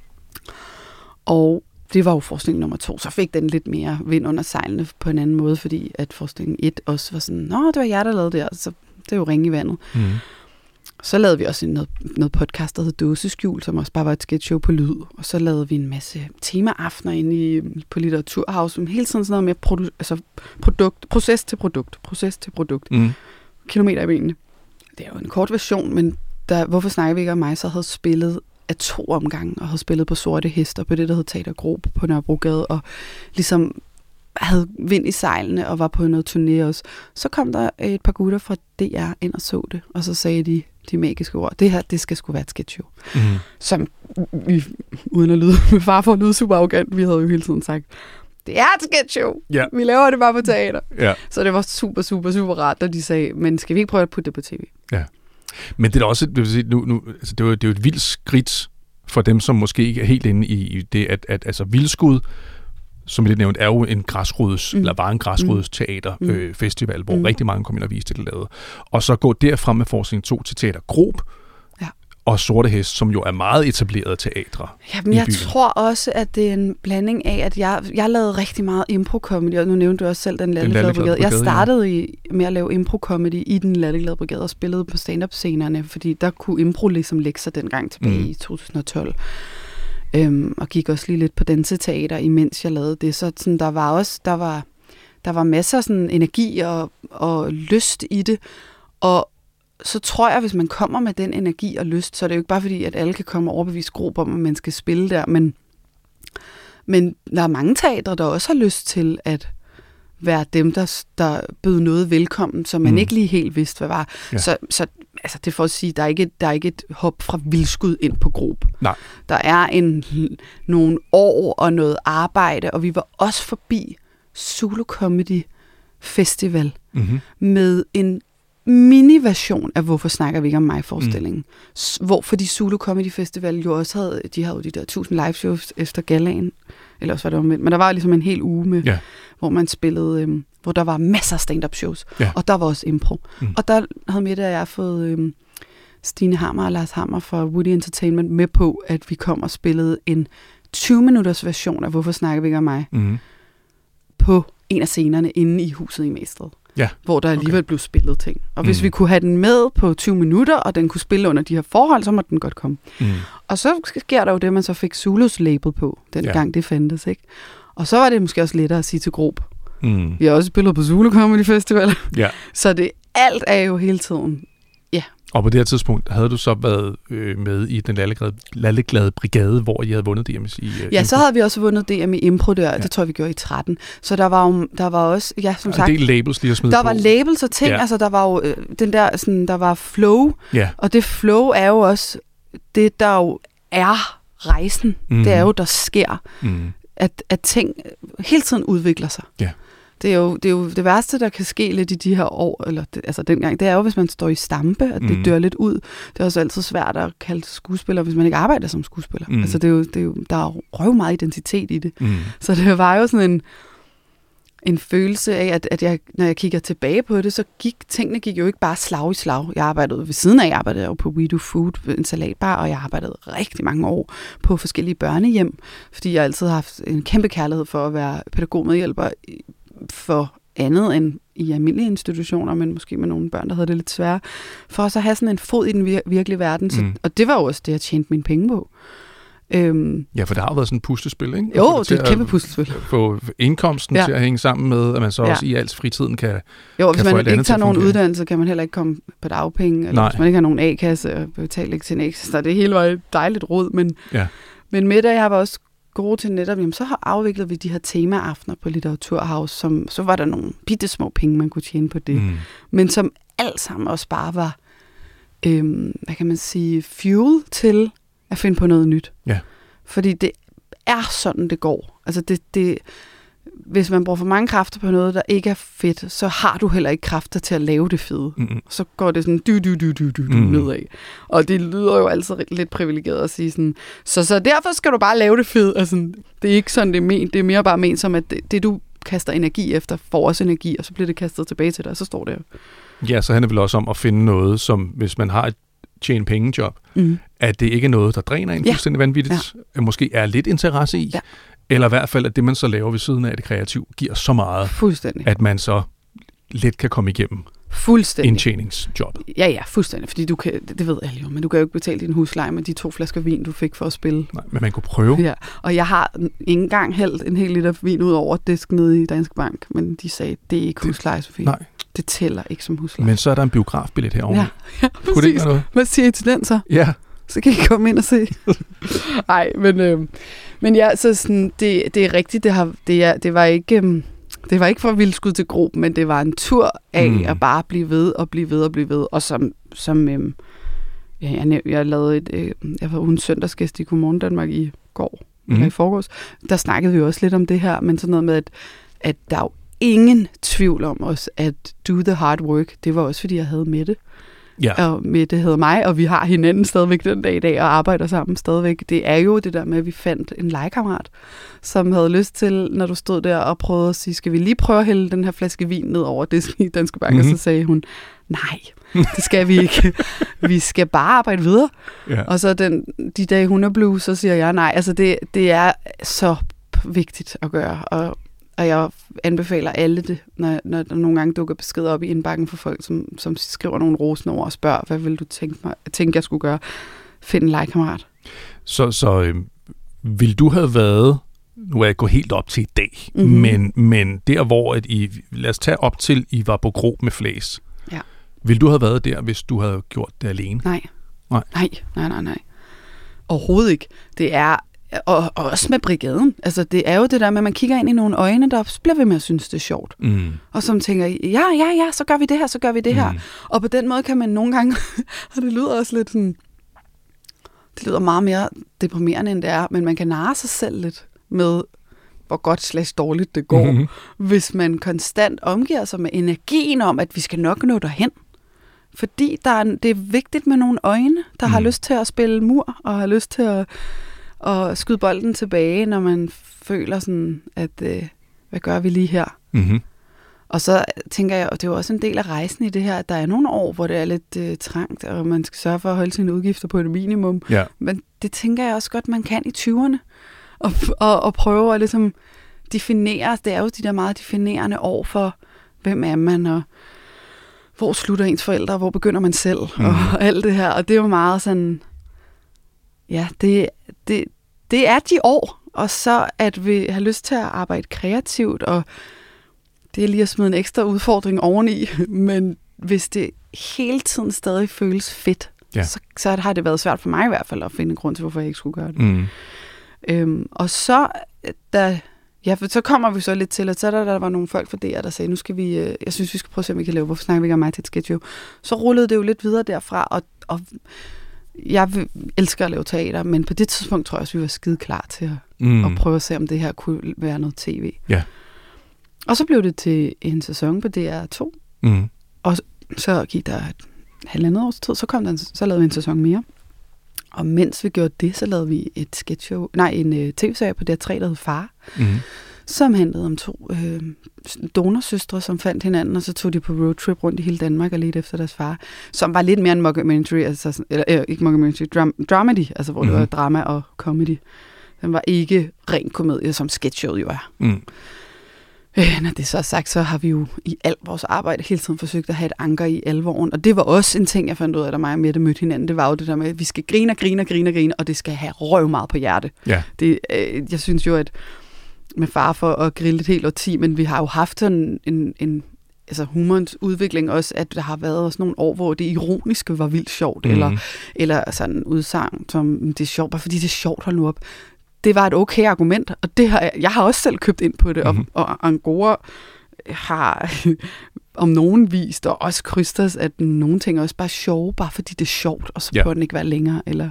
Og det var jo forestilling nummer to, så fik den lidt mere vind under sejlene på en anden måde, fordi at forestilling et også var sådan, nå, det var jer, der lavede det, så det er jo ringe i vandet. Mm. Så lavede vi også noget, noget podcast, der hed Dåseskjul, som også bare var et sketchshow på lyd. Og så lavede vi en masse temaaftener inde i, på Litteraturhaus, som hele tiden sådan noget med produ- altså produkt, proces til produkt, proces til produkt. Mm. Kilometer i benene. Det er jo en kort version, men der, hvorfor snakker vi ikke om mig, så havde spillet af to omgange, og havde spillet på Sorte Hester, på det, der hed Teater Grob på Nørrebrogade, og ligesom havde vind i sejlene og var på noget turné også. Så kom der et par gutter fra D R ind og så det, og så sagde de de magiske ord. Det her, det skal sgu være et sketchshow. Mm. Som vi, uden at lyde med far for at lyde super arrogant, vi havde jo hele tiden sagt, det er et sketchshow. Yeah. Vi laver det bare på teater. Yeah. Så det var super, super, super rart, da de sagde, men skal vi ikke prøve at putte det på tv? Ja. Men det er også, det vil sige, nu, nu, altså det er jo, det er jo et vildt skridt for dem, som måske ikke er helt inde i, i det, at, at altså Vildskud, som lidt nævnt, er jo en græsrods, mm. eller var en græsrods teaterfestival, mm. øh, hvor mm. rigtig mange kom ind og viste det, lavede. Og så gå derfra med forestilling to til Teater Grob, ja. Og Sorte Hest, som jo er meget etablerede teatre. Jamen, jeg byen. tror også, at det er en blanding af, at jeg, jeg lavede rigtig meget impro-comedy, og nu nævnte du også selv Den Latterglade Brigade. Jeg startede ja. i, med at lave impro-comedy i Den Latterglade Brigade og spillede på stand-up-scenerne, fordi der kunne impro ligesom lægge sig dengang tilbage mm. i to tusind og tolv. Øhm, og gik også lige lidt på danseteater, imens jeg lavede det. Så sådan, der var også der var, der var masser af sådan, energi og, og lyst i det. Og så tror jeg, hvis man kommer med den energi og lyst, så er det jo ikke bare fordi, at alle kan komme og overbevise Grob om, at man skal spille der. Men, men der er mange teatre, der også har lyst til at være dem, der, der bød noget velkommen, som man mm. ikke lige helt vidste, hvad var. Ja. Så, så altså, det er for at sige, der er ikke, der er ikke et hop fra Vildskud ind på Grob. Nej. Der er en, nogle år og noget arbejde, og vi var også forbi Zulu Comedy Festival mm-hmm. med en mini-version af Hvorfor snakker vi ikke om mig-forestillingen. Mm. Hvor fordi Zulu Comedy Festival jo også havde, de havde jo de der tusind live shows efter galaen, eller også var det omvendt, men der var ligesom en hel uge med, yeah. hvor man spillede, øhm, hvor der var masser af stand-up shows, yeah. og der var også impro. Mm. Og der havde Mette og jeg fået øhm, Stine Hammer og Lars Hammer fra Woody Entertainment med på, at vi kom og spillede en tyve minutters version af Hvorfor snakker vi ikke om mig, mm. på en af scenerne inde i huset i Mæstred. Ja, hvor der alligevel okay. blev spillet ting. Og hvis mm. vi kunne have den med på tyve minutter, og den kunne spille under de her forhold, så må den godt komme. Mm. Og så sker der jo det, man så fik Zulus label på, den ja. gang det fandtes, ikke? Og så var det måske også lettere at sige til Grob. Mm. Vi har også spillet på Zulu Comedy Festival. Ja. Så det alt er jo hele tiden, ja. Og på det her tidspunkt havde du så været øh, med i Den Latterglade Brigade, hvor I havde vundet D M i øh, Ja, impro. Så havde vi også vundet D M i impro der, ja. Det tror jeg, vi gjorde i tretten. Så der var jo, der var også, ja, som ja, sagt... Det er labels lige at smide Der på. var labels og ting, ja. altså der var jo øh, den der, sådan, der var flow, ja. Og det flow er jo også, det der jo er rejsen, mm. det er jo, der sker, mm. at, at ting hele tiden udvikler sig. Ja. Det er, jo, det er jo det værste, der kan ske lidt i de her år, eller det, altså dengang, det er jo, hvis man står i stampe, at det mm. dør lidt ud. Det er også altid svært at kalde skuespiller, hvis man ikke arbejder som skuespiller. Mm. Altså det er jo, det er jo, der er røv meget identitet i det. Mm. Så det var jo sådan en, en følelse af, at, at jeg, når jeg kigger tilbage på det, så gik tingene gik jo ikke bare slag i slag. Jeg arbejdede ved siden af, jeg arbejdede jo på We Do Food, en salatbar, og jeg arbejdede rigtig mange år på forskellige børnehjem, fordi jeg altid har haft en kæmpe kærlighed for at være pædagogmedhjælper for andet end i almindelige institutioner, men måske med nogle børn, der havde det lidt svære, for så at have sådan en fod i den vir- virkelige verden. Så, mm. Og det var jo også det, jeg tjente mine penge på. Øhm, ja, for det har jo været sådan et puslespil, ikke? Jo, det er et kæmpe puslespil. Få indkomsten ja. til at hænge sammen med, at man så ja. også i al fritiden kan Jo, og kan hvis man ikke tager nogen uddannelse, kan man heller ikke komme på dagpenge, eller Nej. hvis man ikke har nogen A-kasse og betale ikke til en A-kasse. Så det hele var et dejligt råd, men, ja. men Mette og jeg var også gode til netop, jamen, så har afviklet vi de her temaaftener på Litteraturhaus, som, så var der nogle bittesmå penge, man kunne tjene på det. Mm. Men som alt sammen også bare var, øhm, hvad kan man sige, fuel til at finde på noget nyt. Ja. Fordi det er sådan, det går. Altså det, det, hvis man bruger for mange kræfter på noget, der ikke er fedt, så har du heller ikke kræfter til at lave det fede. Mm-hmm. Så går det sådan dy dy dy dy dy mm-hmm. nedad. Og det lyder jo altid lidt privilegeret at sige sådan, så, så derfor skal du bare lave det fede. Altså, det er ikke sådan, det er ment. Det er mere bare ment som, at det, det du kaster energi efter, får også energi, og så bliver det kastet tilbage til dig, og så står det jo. Ja, så handler det vel også om at finde noget, som hvis man har et tjene penge job, mm. at det ikke er noget, der dræner en ja. fuldstændig vanvittigt, ja. måske er lidt interesse i, ja. eller i hvert fald, at det, man så laver ved siden af det kreative, giver så meget, at man så let kan komme igennem indtjeningsjobbet. Ja, ja, fuldstændig, fordi du kan, det ved jeg jo, men du kan jo ikke betale din husleje med de to flasker vin, du fik for at spille. Nej, men man kunne prøve. Ja, og jeg har ikke engang hældt en hel liter vin ud over disk nede i Danske Bank, men de sagde, det er ikke husleje, Sofie. Nej. Det tæller ikke som husleje. Men så er der en biografbillet herovre. Ja, ja, præcis. Kunne det ikke noget? Hvad siger I til den så? Ja. Så kan I komme ind og se. Nej, men, øh, men ja, så sådan, det, det er rigtigt, det, har, det, er, det var ikke... Øh, Det var ikke for vildt skud til grob, men det var en tur af mm. at bare blive ved og blive ved og blive ved. Og som, som øh, ja, jeg, jeg lavede et, øh, jeg var ugen søndagsgæst i Godmorgen Danmark i går, mm. eller i forgårs. Der snakkede vi også lidt om det her, men sådan noget med, at, at der er jo ingen tvivl om os, at do the hard work, det var også fordi, jeg havde Mette. Ja. Og Mette havde mig, og vi har hinanden stadigvæk den dag i dag, og arbejder sammen stadigvæk. Det er jo det der med, at vi fandt en legekammerat, som havde lyst til, når du stod der og prøvede at sige, skal vi lige prøve at hælde den her flaske vin ned over disken i Danske Bank? Mm-hmm. Og så sagde hun, nej, det skal vi ikke. Vi skal bare arbejde videre. Ja. Og så den, de dage, hun er blue, så siger jeg nej. Altså det, det er så vigtigt at gøre, og Og jeg anbefaler alle det, når, når der nogle gange dukker beskeder op i indbakken for folk, som, som skriver nogle rosende ord og spørger, hvad vil du tænke, mig, tænke jeg skulle gøre? Find en legekammerat. Så, så øh, vil du have været, nu er jeg gået helt op til i dag, mm-hmm. men, men der hvor, at I, lad os tage op til, I var på Gro med Flæs. Ja. Vil du have været der, hvis du havde gjort det alene? Nej. Nej, nej, nej, nej. nej. Overhovedet ikke. Det er... Og, og også med brigaden. Altså, det er jo det der med, at man kigger ind i nogle øjne, der bliver ved med at synes, det er sjovt. Mm. Og som tænker, ja, ja, ja, så gør vi det her, så gør vi det her. Mm. Og på den måde kan man nogle gange, og det lyder også lidt sådan, det lyder meget mere deprimerende, end det er, men man kan narre sig selv lidt med, hvor godt slags dårligt det går, mm-hmm. hvis man konstant omgiver sig med energien om, at vi skal nok nå derhen. Fordi der er, det er vigtigt med nogle øjne, der mm. har lyst til at spille mur, og har lyst til at og skyde bolden tilbage, når man føler sådan, at øh, hvad gør vi lige her? Mm-hmm. Og så tænker jeg, og det er jo også en del af rejsen i det her, at der er nogle år, hvor det er lidt øh, trangt, og man skal sørge for at holde sine udgifter på et minimum. Ja. Men det tænker jeg også godt, man kan i tyverne. Og, og, og prøve at ligesom definere, det er jo de der meget definerende år for, hvem er man, og hvor slutter ens forældre, og hvor begynder man selv, mm. og alt det her. Og det er jo meget sådan... Ja, det, det, det er de år, og så at vi har lyst til at arbejde kreativt, og det er lige at smide en ekstra udfordring oveni, men hvis det hele tiden stadig føles fedt, ja. så, så har det været svært for mig i hvert fald at finde en grund til, hvorfor jeg ikke skulle gøre det. Mm. Øhm, og så, da, ja, så kommer vi så lidt til, at så der, der var nogle folk fra D R, der sagde, nu skal vi, jeg synes, vi skal prøve at se, om vi kan lave, hvorfor snakker vi ikke om mig til et sketch show? Så rullede det jo lidt videre derfra, og, og jeg elsker at lave teater, men på det tidspunkt tror jeg også, vi var skide klar til at, mm. at prøve at se, om det her kunne være noget tv. Ja. Og så blev det til en sæson på D R to, mm. og så gik der et halvandet års tid, så, kom der en, så lavede vi en sæson mere. Og mens vi gjorde det, så lavede vi et sketchshow, nej, en uh, tv-serie på D R tre, der hed Far, mm. som handlede om to øh, donorsøstre, som fandt hinanden, og så tog de på roadtrip rundt i hele Danmark og ledte efter deres far, som var lidt mere en mockumentary, altså, eller øh, ikke mockumentary, dram- dramedy, altså hvor mm. det var drama og comedy. Den var ikke ren komedie, som sketchshowet jo er. Mm. Øh, når det så er sagt, så har vi jo i alt vores arbejde hele tiden forsøgt at have et anker i alvoren, og det var også en ting, jeg fandt ud af, da mig og Mette mødte hinanden, det var jo det der med, at vi skal grine og grine og grine og grine, og det skal have røv meget på hjerte. Ja. Det, øh, jeg synes jo, at med far for at grille et helt årti, men vi har jo haft sådan en, en altså humorens udvikling også, at der har været også nogle år, hvor det ironiske var vildt sjovt, mm. eller, eller sådan udsagn, som det er sjovt, bare fordi det er sjovt, hold nu op. det var et okay argument, og det har jeg, jeg har også selv købt ind på det, mm-hmm. og, og Angora har om nogen vist, og også Krysters, at nogle ting er også bare sjove, bare fordi det er sjovt, og så ja. burde den ikke være længere, eller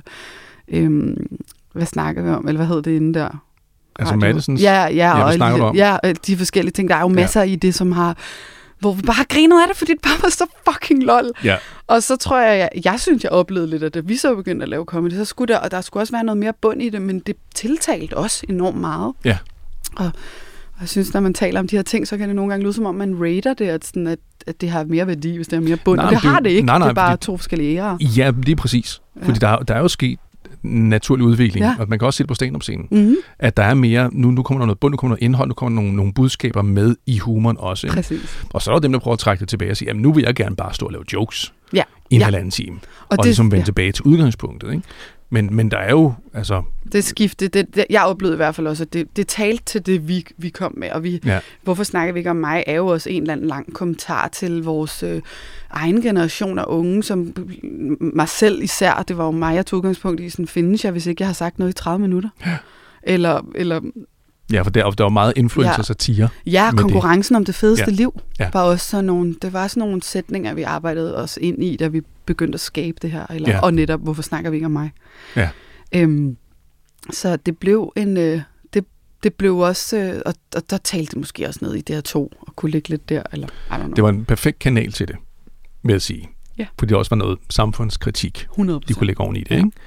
øhm, hvad snakker vi om, eller hvad hedder det inde der? Altså Madisons? Ja, ja, og ja, og ja, de forskellige ting. Der er jo masser ja. i det, som har, hvor vi bare har grinet af det, fordi det bare var så fucking lol. Ja. Og så tror jeg, jeg, jeg synes, jeg oplevede lidt, at da vi så begyndte at lave comedy, så skulle der, og der skulle også være noget mere bund i det, men det tiltalte også enormt meget. Ja. Og, og jeg synes, når man taler om de her ting, så kan det nogle gange lyde som om, man rater det, at, sådan, at, at det har mere værdi, hvis det er mere bund. Nej, og det, det har det ikke. Nej, nej, det er bare fordi, to forskellige ærer. Ja, det er præcis. Ja. Fordi der, der er jo sket naturlig udvikling, ja. og man kan også se det på stand-up-scenen, mm-hmm. at der er mere, nu, nu kommer der noget bund, nu kommer noget indhold, nu kommer nogle, nogle budskaber med i humoren også. Præcis. Og så er der dem, der prøver at trække det tilbage og sige, jamen nu vil jeg gerne bare stå og lave jokes ja. i en ja. halvanden time, og, og det, ligesom vende ja. tilbage til udgangspunktet. Ikke? Men, men der er jo, altså... Det skifte, det, det, jeg oplevede i hvert fald også, at det, det talte til det, vi, vi kom med, og vi, ja. hvorfor snakker vi ikke om mig, er jo også en eller anden lang kommentar til vores øh, egen generation af unge, som mig selv især, det var jo mig, jeg tog udgangspunkt i, sådan findes jeg, hvis ikke jeg har sagt noget i tredive minutter. Ja. Eller... eller ja, for der, der var meget influencer-satire. Ja, ja konkurrencen det. om det fedeste ja. liv ja. var også sådan nogle, det var sådan nogle sætninger, vi arbejdede os ind i, da vi begyndte at skabe det her. Eller, ja. Og netop, hvorfor snakker vi ikke om mig? Ja. Øhm, så det blev en... Øh, det, det blev også... Øh, og, og der talte måske også ned i D R to, og kunne ligge lidt der, eller I don't know. Det var en perfekt kanal til det, vil jeg sige. Ja. Fordi det også var noget samfundskritik, hundrede procent de kunne lægge oven i det, ja. ikke?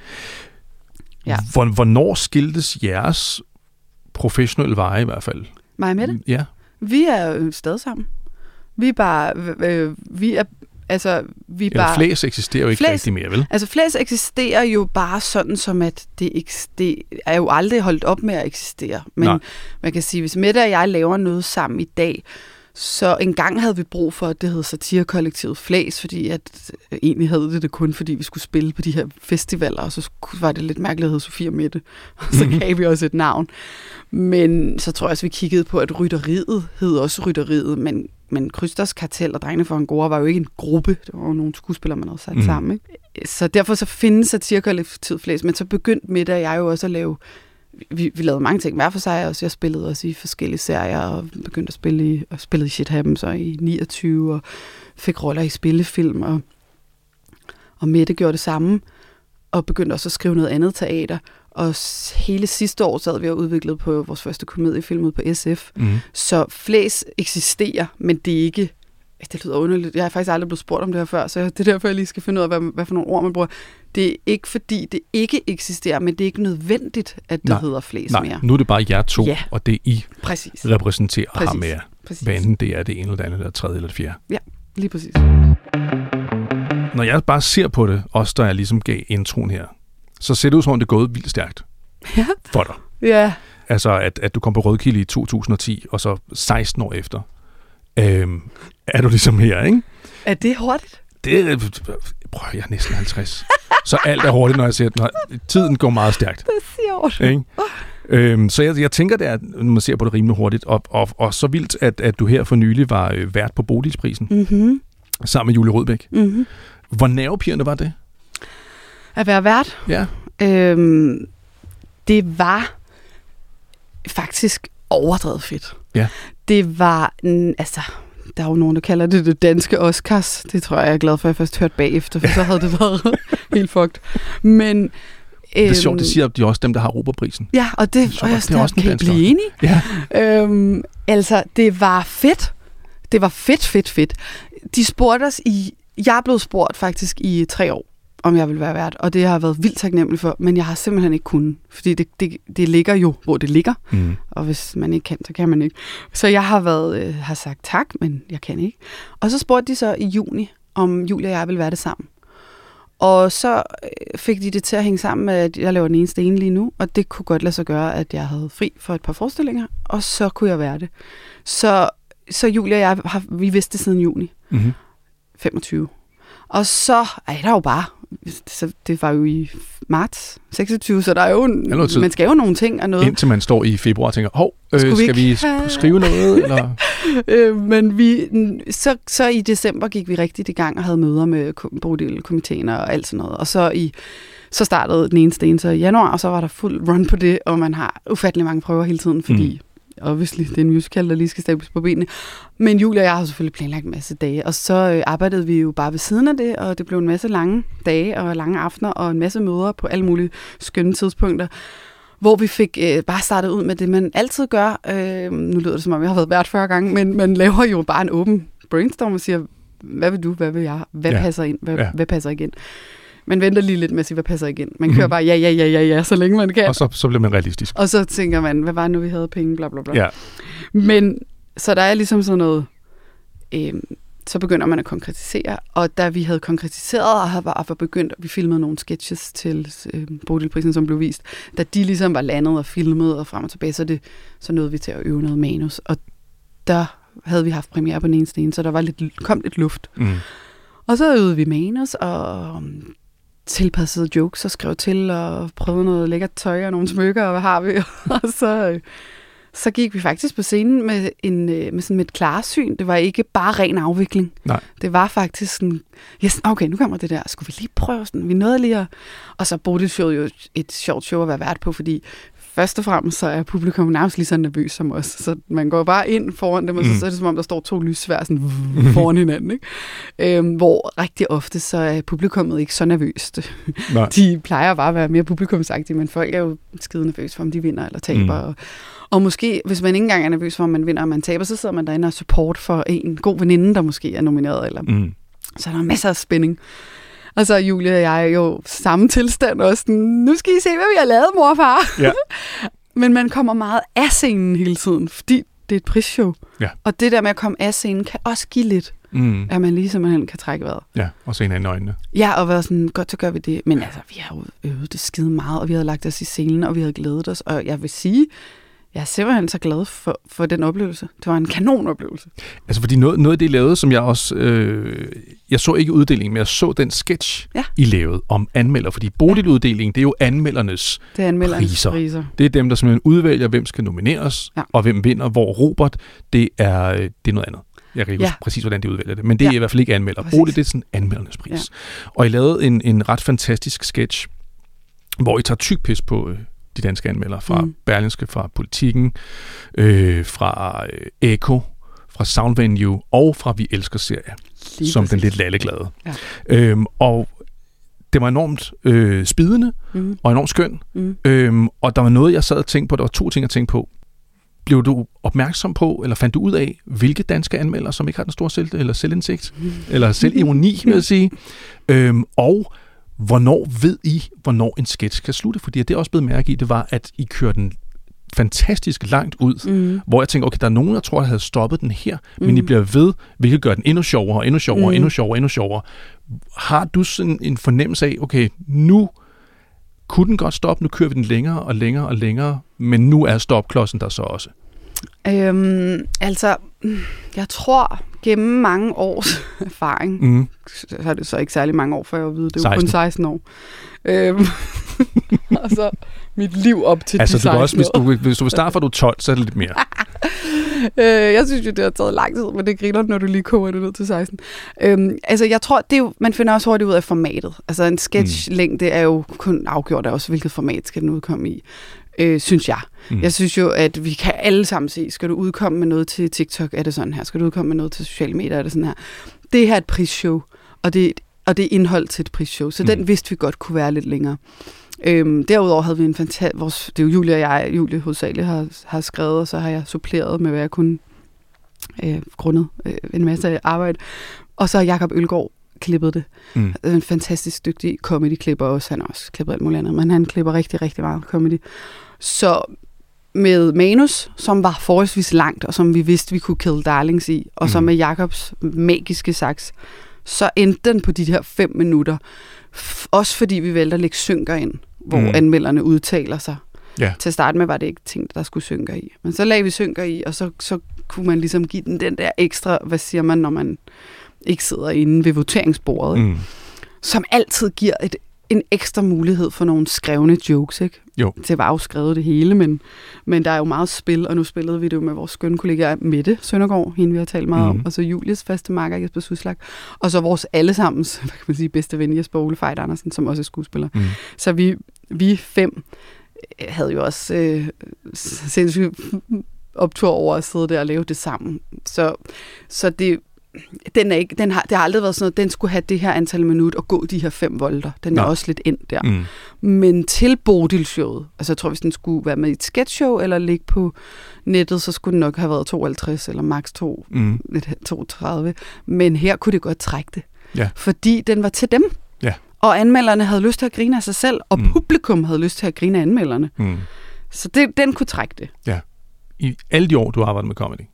Ja. Hvornår skiltes jeres professionelle veje i hvert fald? Mig med det? Ja. Vi er jo stadig sammen. Vi er bare... Øh, vi er... Altså, vi Eller bare... Flæs eksisterer jo ikke Flæs, rigtig mere, vel? Altså, Flæs eksisterer jo bare sådan, som at det, det er jo aldrig holdt op med at eksistere. Men Nej. man kan sige, hvis Mette og jeg laver noget sammen i dag, så engang havde vi brug for, at det hed Satirekollektivet Flæs, fordi at egentlig havde det det kun, fordi vi skulle spille på de her festivaler, og så var det lidt mærkeligt at hedde Sofie og Mette, og så gav vi også et navn. Men så tror jeg også, vi kiggede på, at Rytteriet hed også Rytteriet, men, men Krysters Kartel og Drengene for Angora var jo ikke en gruppe, det var jo nogle skuespillere, man havde sat mm. sammen. Ikke? Så derfor så findes Satirekollektivet Flæs, men så begyndte Mette og jeg jo også at lave... Vi, vi lavede mange ting hver for sig, og jeg spillede også i forskellige serier, og begyndte at spille i, og spillede i Shit Happens, og i niogtyve, og fik roller i spillefilm, og, og Mette gjorde det samme, og begyndte også at skrive noget andet teater, og hele sidste år sad vi og udviklet på vores første komediefilm ud på S F, mm. så Flæs eksisterer, men det er ikke... Det lyder underligt. Jeg har faktisk aldrig blevet spurgt om det her før, så det er derfor, jeg lige skal finde ud af, hvad, hvad for nogle ord man bruger. Det er ikke fordi, det ikke eksisterer, men det er ikke nødvendigt, at det nej, hedder Flæs nej. mere. Nu er det bare jer to, ja. og det I præcis. repræsenterer præcis. ham med. Hvad enten det er det ene eller det andet, eller det tredje eller det fjerde. Ja, lige præcis. Når jeg bare ser på det, også da jeg ligesom gav introen her, så ser det ud som om, det er gået vildt stærkt ja. for dig. Ja. Altså, at, at du kom på Rødkilde i to tusind og ti, og så seksten år efter. Øhm, er du ligesom her, ikke? Er det hurtigt? Det er, prøv, jeg er næsten halvtreds. Så alt er hurtigt, når jeg ser når tiden går meget stærkt. Det er sjovt. Ikke? Øhm, så jeg, jeg tænker, det er, når man ser på det rimelig hurtigt, og, og, og så vildt, at, at du her for nylig var øh, vært på Bodilsprisen, mm-hmm. sammen med Julie Rødbæk. Mm-hmm. Hvor nervepirrende var det? At være vært? Ja. Øhm, det var faktisk overdrevet fedt. Ja. Det var, altså, der er jo nogen, der kalder det det danske Oscars. Det tror jeg, jeg er glad for, at jeg først hørte bagefter, for så havde det været helt fucked. Men det er sjovt, det siger de også dem, der har Roberprisen. Ja, og det, det og jeg det er også kan blive enig. Ja. Øhm, altså, det var fedt. Det var fedt, fedt, fedt. De spurgte os i... Jeg er blevet spurgt faktisk i tre år, om jeg vil være vært, og det har jeg været vildt taknemmelig for, men jeg har simpelthen ikke kunnet, fordi det, det, det ligger jo, hvor det ligger, mm. og hvis man ikke kan, så kan man ikke. Så jeg har været, øh, har sagt tak, men jeg kan ikke. Og så spurgte de så i juni, om Julie og jeg vil være det sammen. Og så fik de det til at hænge sammen med, at jeg laver den eneste ene lige nu, og det kunne godt lade sig gøre, at jeg havde fri for et par forestillinger, og så kunne jeg være det. Så, så Julie og jeg, har, vi vidste det siden juni. Mm-hmm. femogtyve. Og så er der jo bare, så det var jo i marts seksogtyve, så der er jo, man skal jo nogle ting og noget. Indtil man står i februar og tænker, hov, øh, vi skal vi have... skrive noget? Eller? øh, men vi, så, så i december gik vi rigtig i gang og havde møder med Bodil-komiteen og alt sådan noget. Og så i så startede den eneste en så i januar, og så var der fuld run på det, og man har ufattelig mange prøver hele tiden, fordi mm. obviously, det er en musical, der lige skal stables på benene. Men Julie og jeg har selvfølgelig planlagt en masse dage, og så øh, arbejdede vi jo bare ved siden af det, og det blev en masse lange dage og lange aftener, og en masse møder på alle mulige skønne tidspunkter, hvor vi fik øh, bare startet ud med det, man altid gør. Øh, nu lyder det, som om jeg har været vært fyrre gange, men man laver jo bare en åben brainstorm og siger, hvad vil du, hvad vil jeg, hvad ja. passer ind, hvad, ja. hvad passer ikke ind. Man venter lige lidt med at sige, hvad passer igen. Man kører bare ja, ja, ja, ja, ja, så længe man kan. Og så, så bliver man realistisk. Og så tænker man, hvad var det nu, vi havde penge, bla bla bla. Ja. Men så der er ligesom sådan noget, øh, så begynder man at konkretisere. Og da vi havde konkretiseret og havde var begyndt, vi filmede nogle sketches til øh, Bodilprisen, som blev vist, da de ligesom var landet og filmet og frem og tilbage, så, det, så nåede vi til at øve noget manus. Og der havde vi haft premiere på den ene sten, så der var lidt, kom lidt luft. Mm. Og så øvede vi manus og tilpassede jokes og skrev til og prøvede noget lækkert tøj og nogle smykker og hvad har vi. Og så, så gik vi faktisk på scenen med, en, med sådan et klarsyn. Det var ikke bare ren afvikling. Nej. Det var faktisk sådan, yes, okay, nu kommer det der. Skulle vi lige prøve sådan? Vi nåede lige at... Og så Bodil Show jo et sjovt show at være vært på, fordi først og fremmest så er publikum nærmest lige så nervøs som os. Så man går bare ind foran dem, og så, mm. så er det som om, der står to lyssvær sådan foran hinanden. Ikke? Øhm, hvor rigtig ofte så er publikummet ikke så nervøst. Nej. De plejer bare at være mere publikumsagtige, men folk er jo skide nervøse for, om de vinder eller taber. Mm. Og, og måske, hvis man ikke engang er nervøs for, om man vinder og man taber, så sidder man derinde og support for en god veninde, der måske er nomineret. Eller. Mm. Så der er masser af spænding. Og så Julie og jeg jo samme tilstand også. Nu skal I se, hvad vi har lavet, mor og far. Ja. Men man kommer meget af scenen hele tiden, fordi det er et prisshow. Ja. Og det der med at komme af scenen kan også give lidt, mm. at man lige simpelthen kan trække vejret. Ja, og se hinanden i øjnene. Ja, og være sådan, godt så gør vi det. Men altså, vi har jo øvet det skide meget, og vi havde lagt os i scenen, og vi havde glædet os. Og jeg vil sige, jeg er simpelthen så glad for, for den oplevelse. Det var en kanonoplevelse. Altså, fordi noget, noget af det, I lavede, som jeg også... Øh, jeg så ikke uddelingen, men jeg så den sketch, ja. I lavede om anmelder. Fordi Bodil-uddelingen, det er jo anmeldernes det er anmeldernes priser. priser. Det er dem, der simpelthen udvælger, hvem skal nomineres, ja. Og hvem vinder. Hvor Robert, det er, det er noget andet. Jeg kan ikke ja. huske præcis, hvordan de udvælger det. Men det er ja. i hvert fald ikke anmelder. Bodil, det er sådan anmeldernes pris. Ja. Og I lavede en, en ret fantastisk sketch, hvor I tager tyk pis på... Øh, de danske anmeldere fra mm. Berlingske, fra Politikken, øh, fra øh, Eko, fra Soundvenue og fra Vi Elsker Serier, lige som præcis. Den lidt lalleglade. Ja. Øhm, og det var enormt øh, spidende mm. og enormt skøn. Mm. Øhm, og der var noget, jeg sad og tænkte på. Der var to ting, jeg tænkte på. Blev du opmærksom på, eller fandt du ud af, hvilke danske anmeldere, som ikke har den store selv, eller selvindsigt, mm. eller selvironi, vil jeg sige, øhm, og hvornår ved I, hvornår en sketch kan slutte? Fordi det er også blevet mærke i, det var, at I kørte den fantastisk langt ud, mm. hvor jeg tænkte, okay, der er nogen, der tror, der havde stoppet den her, mm. men I bliver ved, hvilket gør den endnu sjovere, endnu sjovere, mm. endnu sjovere, endnu sjovere. Har du sådan en fornemmelse af, okay, nu kunne den godt stoppe, nu kører vi den længere og længere og længere, men nu er stopklodsen der så også? Øhm, altså, jeg tror, gennem mange års erfaring, mm. så er det så ikke særlig mange år, før jeg ved, det er jo kun seksten år. Øhm, og så mit liv op til altså, de seksten også, hvis du, hvis du vil starte fra du er tolv, så er det lidt mere. øh, jeg synes jo, det har taget lang tid, men det griner, når du lige koger det ned til seksten. Øhm, altså, jeg tror, det er jo, man finder også hurtigt ud af formatet. Altså, en sketch-længde er jo kun afgjort af også, hvilket format skal den udkomme i. Øh, synes jeg. Mm. Jeg synes jo, at vi kan alle sammen se, skal du udkomme med noget til TikTok, er det sådan her. Skal du udkomme med noget til sociale medier, er det sådan her. Det her er et prisshow, og det, og det er indhold til et prisshow, så mm. den vidste vi godt kunne være lidt længere. Øhm, derudover havde vi en fantastisk... Vores, det er jo Julie og jeg, Julie hovedsageligt har, har skrevet, og så har jeg suppleret med, hvad jeg kunne øh, grundet øh, en masse arbejde. Og så har Jakob Ølgaard klippet det. Mm. En fantastisk dygtig comedy-klipper også. Han har også klippet alt muligt andet, men han klipper rigtig, rigtig meget comedy. Så med manus, som var forholdsvis langt, og som vi vidste, vi kunne kill darlings i, og mm. så med Jakobs magiske saks, så endte den på de her fem minutter. F- også fordi vi valgte at lægge synker ind, hvor mm. anmelderne udtaler sig. Yeah. Til at starte med var det ikke tænkt, der skulle synker i. Men så lagde vi synker i, og så, så kunne man ligesom give den den der ekstra, hvad siger man, når man ikke sidder inde ved voteringsbordet, mm. som altid giver et en ekstra mulighed for nogle skrevne jokes, ikke? Jo. Det var jo skrevet det hele, men, men der er jo meget spil, og nu spillede vi det jo med vores skønne kollega Mette Søndergaard, hende vi har talt meget mm. om, og så Julies faste makker Jesper Suslak, og så vores allesammens, hvad kan man sige, bedste ven Jesper Ole Fejt Andersen, som også er skuespiller. Mm. Så vi, vi fem havde jo også øh, sindssygt optur over at sidde der og lave det sammen. Så, så det Den er ikke, den har, det har aldrig været sådan noget, den skulle have det her antal minutter og gå de her fem volter. Den er Nå. også lidt ind der. Mm. Men til Bodil-showet, altså jeg tror, hvis den skulle være med i et sketchshow eller ligge på nettet, så skulle den nok have været tooghalvtreds eller maks to, mm. toogtredive. Men her kunne det godt trække det. Ja. Fordi den var til dem. Ja. Og anmelderne havde lyst til at grine af sig selv, og mm. publikum havde lyst til at grine af anmelderne. Mm. Så det, den kunne trække det. Ja. I alle de år, du har arbejdet med comedy,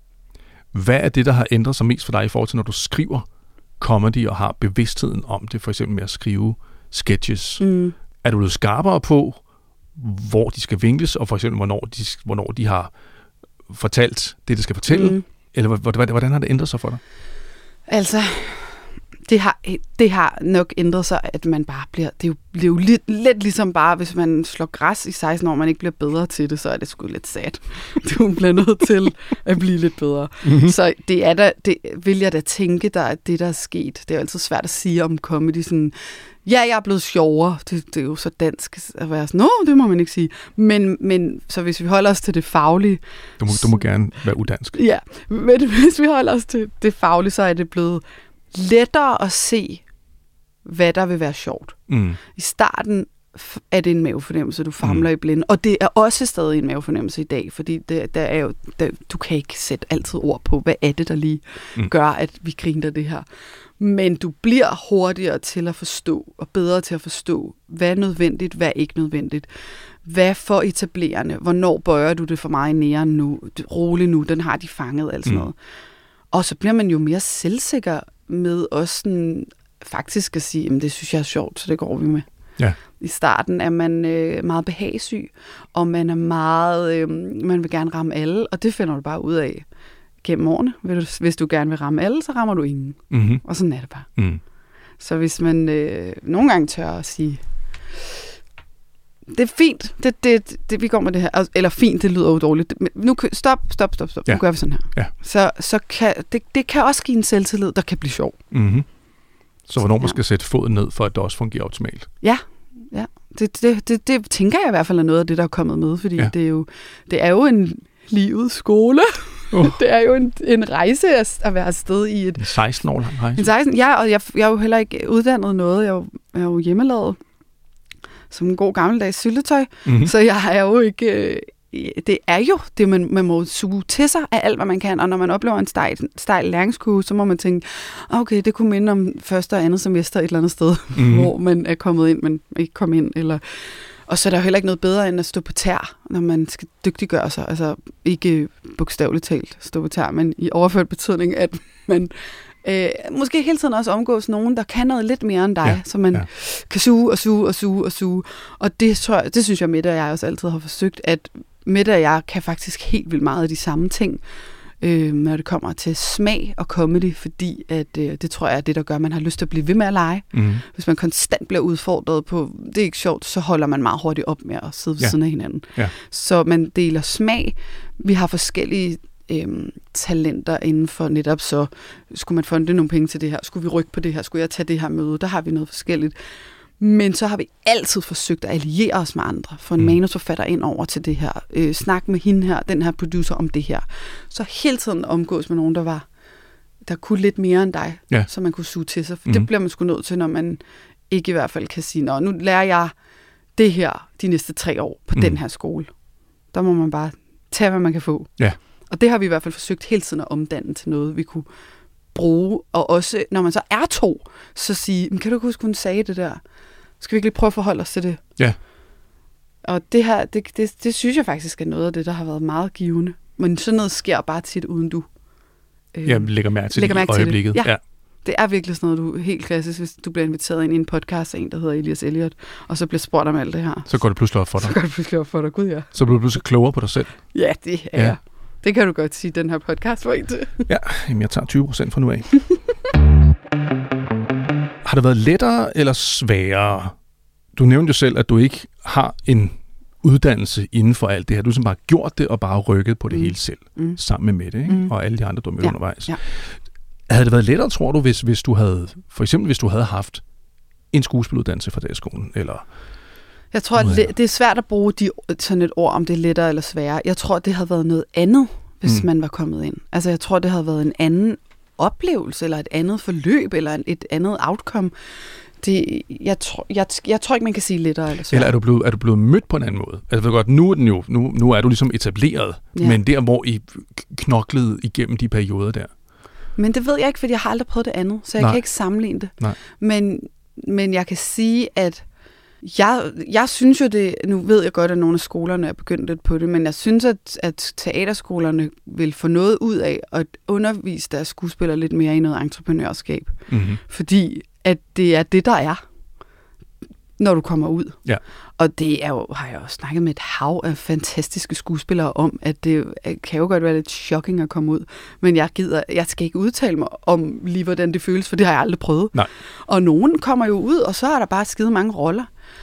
hvad er det, der har ændret sig mest for dig i forhold til, når du skriver comedy og har bevidstheden om det, for eksempel med at skrive sketches? Mm. Er du blevet skarpere på, hvor de skal vinkles, og for eksempel, hvornår de, hvornår de har fortalt det, de skal fortælle? Mm. Eller hvordan, hvordan har det ændret sig for dig? Altså, det har, det har nok ændret sig, at man bare bliver... Det er jo, det er jo lidt, lidt ligesom bare, hvis man slår græs i seksten år, og man ikke bliver bedre til det, så er det sgu lidt sad. Du bliver nødt til at blive lidt bedre. Mm-hmm. Så det er da, det vil jeg da tænke, der er det, der er sket. Det er jo altid svært at sige om comedy. Sådan, ja, jeg er blevet sjovere. Det, det er jo så dansk at være sådan, nå, det må man ikke sige. Men, men så hvis vi holder os til det faglige... Du må, du må gerne være udansk. Ja, men hvis vi holder os til det faglige, så er det blevet lettere at se, hvad der vil være sjovt. Mm. I starten er det en mavefornemmelse, du famler mm. i blinde, og det er også stadig en mavefornemmelse i dag, fordi det, der er jo, der, du kan ikke sætte altid ord på, hvad er det, der lige mm. gør, at vi griner det her. Men du bliver hurtigere til at forstå, og bedre til at forstå, hvad er nødvendigt, hvad er ikke nødvendigt. Hvad for etablerende? Hvornår bøjer du det for meget i næren nu? Rolig nu, den har de fanget, altså mm. noget. Og så bliver man jo mere selvsikker med også sådan, faktisk at sige, at det synes jeg er sjovt, så det går vi med. Ja. I starten er man øh, meget behagssyg, og man er meget, øh, man vil gerne ramme alle, og det finder du bare ud af gennem årene. Hvis du gerne vil ramme alle, så rammer du ingen. Mm-hmm. Og sådan er det bare. Mm. Så hvis man øh, nogle gange tør at sige, det er fint, det, det, det, vi går med det her, eller fint, det lyder jo dårligt, men nu, stop, stop, stop, stop, ja. Nu gør vi sådan her. Ja. Så, så kan, det, det kan også give en selvtillid, der kan blive sjov. Mm-hmm. Så hvornår man skal sætte foden ned, for at det også fungerer optimalt? Ja, ja. Det, det, det, det tænker jeg i hvert fald er noget af det, der er kommet med, fordi ja. det, er jo, det er jo en livets skole. Uh. Det er jo en, en rejse at, at være afsted i et... En seksten år lang rejse. En seksten, ja, og jeg, jeg er jo heller ikke uddannet noget. Jeg er jo, jeg er jo hjemmelavet som en god gammeldags syltetøj. Mm-hmm. Så jeg er jo ikke... Øh, det er jo det, man, man må suge til sig af alt, hvad man kan. Og når man oplever en stejl, stejl læringskurve, så må man tænke, okay, det kunne minde om første og andet semester et eller andet sted, mm-hmm. hvor man er kommet ind, men ikke kommet ind. Eller... Og så er der jo heller ikke noget bedre, end at stå på tær, når man skal dygtiggøre sig. Altså ikke bogstaveligt talt stå på tær, men i overført betydning, at man øh, måske hele tiden også omgås nogen, der kan noget lidt mere end dig, ja, så man ja. kan suge og suge og suge og suge. Og det, tror jeg, det synes jeg, Mette og jeg også altid har forsøgt, at Mette og jeg kan faktisk helt vildt meget af de samme ting, øh, når det kommer til smag og comedy, fordi at, øh, det tror jeg er det, der gør, at man har lyst til at blive ved med at lege. Mm. Hvis man konstant bliver udfordret på, det er ikke sjovt, så holder man meget hurtigt op med at sidde ved ja. siden af hinanden. Ja. Så man deler smag. Vi har forskellige øh, talenter inden for netop, så skulle man fonde nogle penge til det her, skulle vi rykke på det her, skulle jeg tage det her møde, der har vi noget forskelligt. Men så har vi altid forsøgt at alliere os med andre, få en mm. manusforfatter ind over til det her, øh, snak med hende her, den her producer om det her. Så hele tiden omgås med nogen, der var, der kunne lidt mere end dig, ja. så man kunne suge til sig. For mm. det bliver man sgu nødt til, når man ikke i hvert fald kan sige, nå, nu lærer jeg det her de næste tre år på mm. den her skole. Der må man bare tage, hvad man kan få. Ja. Og det har vi i hvert fald forsøgt hele tiden at omdanne til noget, vi kunne bruge. Og også, når man så er to, så sige, men kan du huske, hun sagde det der? Skal vi ikke lige prøve at forholde os til det? Ja. Og det her, det, det, det synes jeg faktisk er noget af det, der har været meget givende. Men sådan noget sker bare tit, uden du øh, ja, lægger mærke til lægger mærke det i øjeblikket. Det. Ja. Ja. Det er virkelig sådan noget, du helt klassisk, hvis du bliver inviteret ind i en podcast af en, der hedder Elias Elliot, og så bliver spurgt om alt det her. Så går det pludselig op for dig. Så går det pludselig op for dig, gud ja. Så bliver du pludselig klogere på dig selv. Ja, det er ja. jeg. Det kan du godt sige, den her podcast var ikke til. Ja, jamen jeg tager tyve procent fra nu af. Har det været lettere eller sværere du nævnte jo selv, at du ikke har en uddannelse inden for alt det her. Du har simpelthen bare gjort det og bare rykket på det mm. hele selv, mm. sammen med Mette, ikke? Mm. og alle de andre, du er med ja. undervejs. Ja. Havde det været lettere, tror du, hvis, hvis du havde, for eksempel hvis du havde haft en skuespiluddannelse fra dagsskolen, eller... Jeg tror, at det er svært at bruge de, sådan et ord, om det er lettere eller sværere. Jeg tror, det havde været noget andet, hvis mm. man var kommet ind. Altså, jeg tror, det havde været en anden oplevelse, eller et andet forløb, eller et andet outcome. Det, jeg, tror, jeg, jeg tror ikke, man kan sige lettere eller sværere. Eller er du blevet, er du blevet mødt på en anden måde? Altså, godt, nu er den jo, nu, nu er du ligesom etableret, ja. men der, hvor I knoklede igennem de perioder der. Men det ved jeg ikke, fordi jeg har aldrig prøvet det andet, så jeg Nej. kan ikke sammenligne det. Nej. Men, men jeg kan sige, at Jeg, jeg synes jo det, nu ved jeg godt, at nogle af skolerne er begyndt lidt på det, men jeg synes, at, at teaterskolerne vil få noget ud af at undervise deres skuespillere lidt mere i noget entreprenørskab. Mm-hmm. Fordi at det er det, der er, når du kommer ud. Ja. Og det er jo, har jeg også snakket med et hav af fantastiske skuespillere om, at det kan jo godt være lidt shocking at komme ud. Men jeg gider, jeg skal ikke udtale mig om lige, hvordan det føles, for det har jeg aldrig prøvet. Nej. Og nogen kommer jo ud, og så er der bare skide mange roller.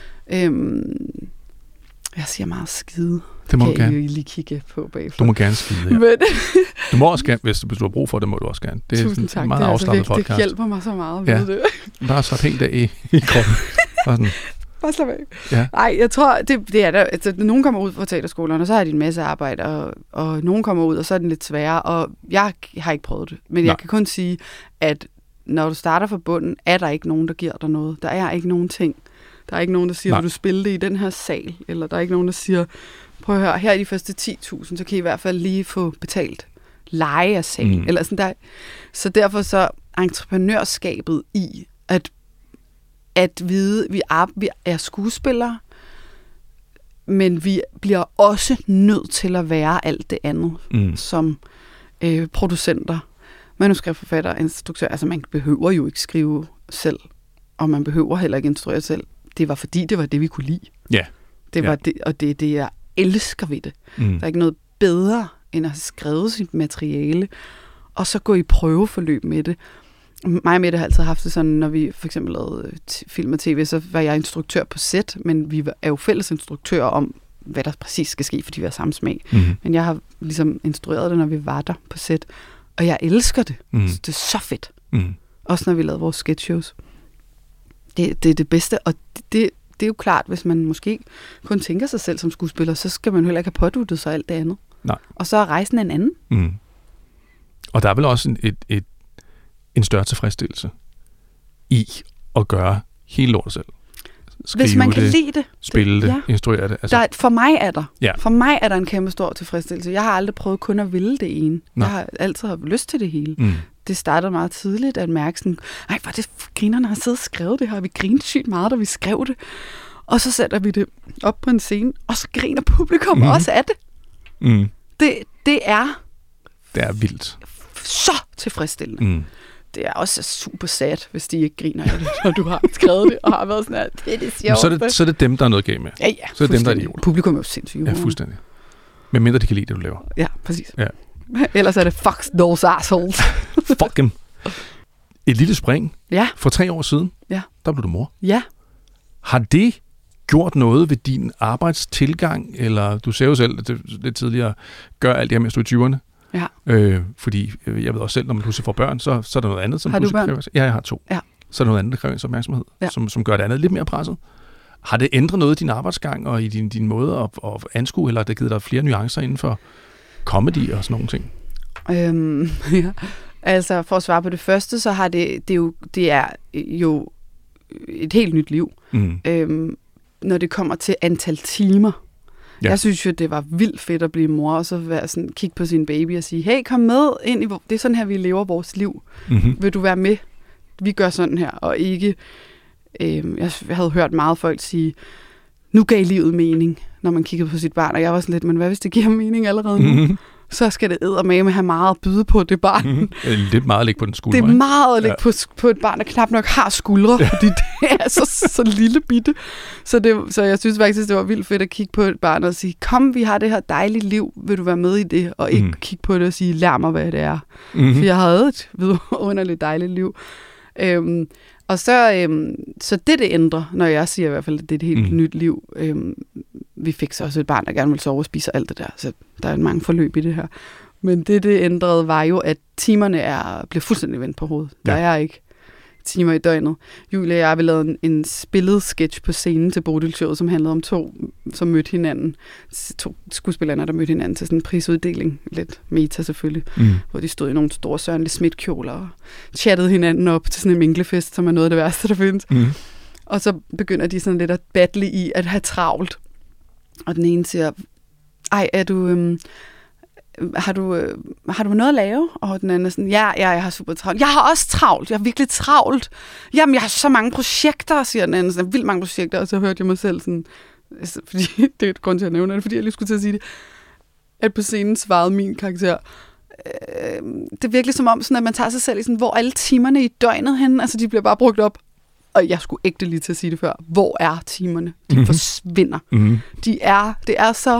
Øhm, jeg siger meget skide. Det må kan du gerne. I jo lige kigge på bagefter. Du må gerne skide, ja. Men du må også gerne, hvis du har brug for det, må du også gerne. Det er Tusind tak. Meget det er altså afslappet vigtigt. Det hjælper mig så meget ja. ved det. Bare så helt af i, i kroppen. Bare sådan. Bare slap af. Ja. Ej, jeg tror, det, det er der. Altså, nogen kommer ud fra teaterskolerne, og så har de en masse arbejde, og, og nogen kommer ud, og så er den lidt sværere, og jeg har ikke prøvet det. Men Nej. jeg kan kun sige, at når du starter fra bunden, er der ikke nogen, der giver dig noget. Der er ikke nogen ting. Der er ikke nogen, der siger, at du spiller det i den her sal, eller der er ikke nogen, der siger, prøv at høre, her er de første ti tusind, så kan I i hvert fald lige få betalt leje af sal. Mm. Eller sådan der. Så derfor så entreprenørskabet i at, at vide, at vi er, vi er skuespillere, men vi bliver også nødt til at være alt det andet, mm. som øh, producenter, manuskriptforfatter, instruktør. Altså man behøver jo ikke skrive selv, og man behøver heller ikke instruere selv. Det var fordi, det var det, vi kunne lide. Ja. Det var ja. det, og det er det, jeg elsker ved det. Mm. Der er ikke noget bedre, end at have skrevet sit materiale, og så gå i prøveforløb med det. Mig og Mette har altid haft det sådan, når vi for eksempel lavede film og tv, så var jeg instruktør på set, men vi er jo fælles instruktører om, hvad der præcis skal ske, fordi vi har samme smag. Mm. Men jeg har ligesom instrueret det, når vi var der på set, og jeg elsker det. Mm. Det er så fedt. Mm. Også når vi lavede vores sketchshows. Det, det er det bedste, og det, det, det er jo klart, hvis man måske kun tænker sig selv som skuespiller, så skal man heller ikke have påduttet sig alt det andet. Nej. Og så er rejsen en anden. Mm. Og der er vel også en, et, et, en større tilfredsstillelse i at gøre hele lortet selv. Skrive hvis man kan det, lide det. Spille det, ja. Instruere det. Altså. Der, for mig er der. Ja. For mig er der en kæmpe stor tilfredsstillelse. Jeg har aldrig prøvet kun at ville det ene. Nej. Jeg har altid haft lyst til det hele. Mm. Det startede meget tidligt at mærke sådan, ej, hvor det grinerne har siddet og skrevet det her, vi grinede sygt meget, da vi skrev det. Og så sætter vi det op på en scene, og så griner publikum mm. også af det. Mm. det. Det er... Det er vildt. Så tilfredsstillende. Mm. Det er også super sad, hvis de ikke griner af det, når du har skrevet det, og har været sådan her, det er det sjoveste. Så er det, så er det dem, der er noget galt med. Ja, ja. Så er det dem, der er idioter. Publikum er jo sindssygt. Ja, fuldstændig. Men mindre de kan lide det, du laver. Ja, præcis. Ja. Ellers er det fuck those assholes. Fuck dem. Et lille spring. Ja. For tre år siden, ja. Der blev du mor. Ja. Har det gjort noget ved din arbejdstilgang, eller du sagde jo selv det, lidt tidligere, gør alt det her, mens du er i tyverne? Ja. Øh, fordi jeg ved også selv, når man pludselig får børn, så, så er der noget andet, som har du børn? Kræver. Ja, jeg har to. Ja. Så er der noget andet, der kræver ens opmærksomhed, ja. som, som gør det andet lidt mere presset. Har det ændret noget i din arbejdsgang og i din, din måde at, at anskue, eller har det givet dig flere nuancer inden for comedy og sådan nogle ting? Øhm, ja. Altså, for at svare på det første, så har det, det, jo, det er jo et helt nyt liv. Mm. Øhm, når det kommer til antal timer. Ja. Jeg synes jo, det var vildt fedt at blive mor, og så være sådan, kigge på sin baby og sige, hey, kom med ind i, det er sådan her, vi lever vores liv. Mm-hmm. Vil du være med? Vi gør sådan her, og ikke, øh, jeg havde hørt meget folk sige, nu gav livet mening, når man kiggede på sit barn, og jeg var sådan lidt, men hvad hvis det giver mening allerede nu? Mm-hmm. Så skal det eddermame have meget at byde på det barn. Mm-hmm. Lidt meget at lægge på den skulder. Det er meget at lægge ja. på, på et barn, der knap nok har skuldre, ja. Fordi det er så, så lille bitte. Så, det, så jeg synes faktisk, det var vildt fedt at kigge på et barn og sige, kom, vi har det her dejlige liv, vil du være med i det? Og ikke mm. kigge på det og sige, lær mig, hvad det er. Mm-hmm. For jeg havde et vidunderligt dejligt liv. Øhm, Og så, øhm, så det, det ændrer, når jeg siger i hvert fald, at det er et helt mm. nyt liv. Øhm, vi fik så også et barn, der gerne vil sove og spise alt det der, så der er mange forløb i det her. Men det, det ændrede, var jo, at timerne er, bliver fuldstændig vendt på hovedet. Ja. Der er ikke timer i døgnet. Julie og jeg har lavet en, en spillet sketch på scenen til Bodil-showet, som handlede om to, som mødte hinanden. To skuespillerne, der mødte hinanden til sådan en prisuddeling. Lidt meta selvfølgelig. Mm. Hvor de stod i nogle store Søren Schmidt-kjoler og chattede hinanden op til sådan en minglefest, som er noget af det værste, der findes. Mm. Og så begynder de sådan lidt at battle i at have travlt. Og den ene siger, ej, er du... Øhm, Har du, øh, har du noget at lave? Og den anden er sådan, ja, ja, jeg har super travlt. Jeg har også travlt, jeg har virkelig travlt. Jamen, jeg har så mange projekter, siger den anden. Sådan, vildt mange projekter, og så hørte jeg mig selv sådan, altså, fordi, det er et grund til at nævne det, fordi jeg lige skulle til at sige det, at på scenen svarede min karakter, øh, det er virkelig som om, sådan, at man tager sig selv i sådan, hvor alle timerne i døgnet henne, altså de bliver bare brugt op. Og jeg skulle ægte lige til at sige det før. Hvor er timerne? De mm-hmm. forsvinder. Mm-hmm. De er, det er så...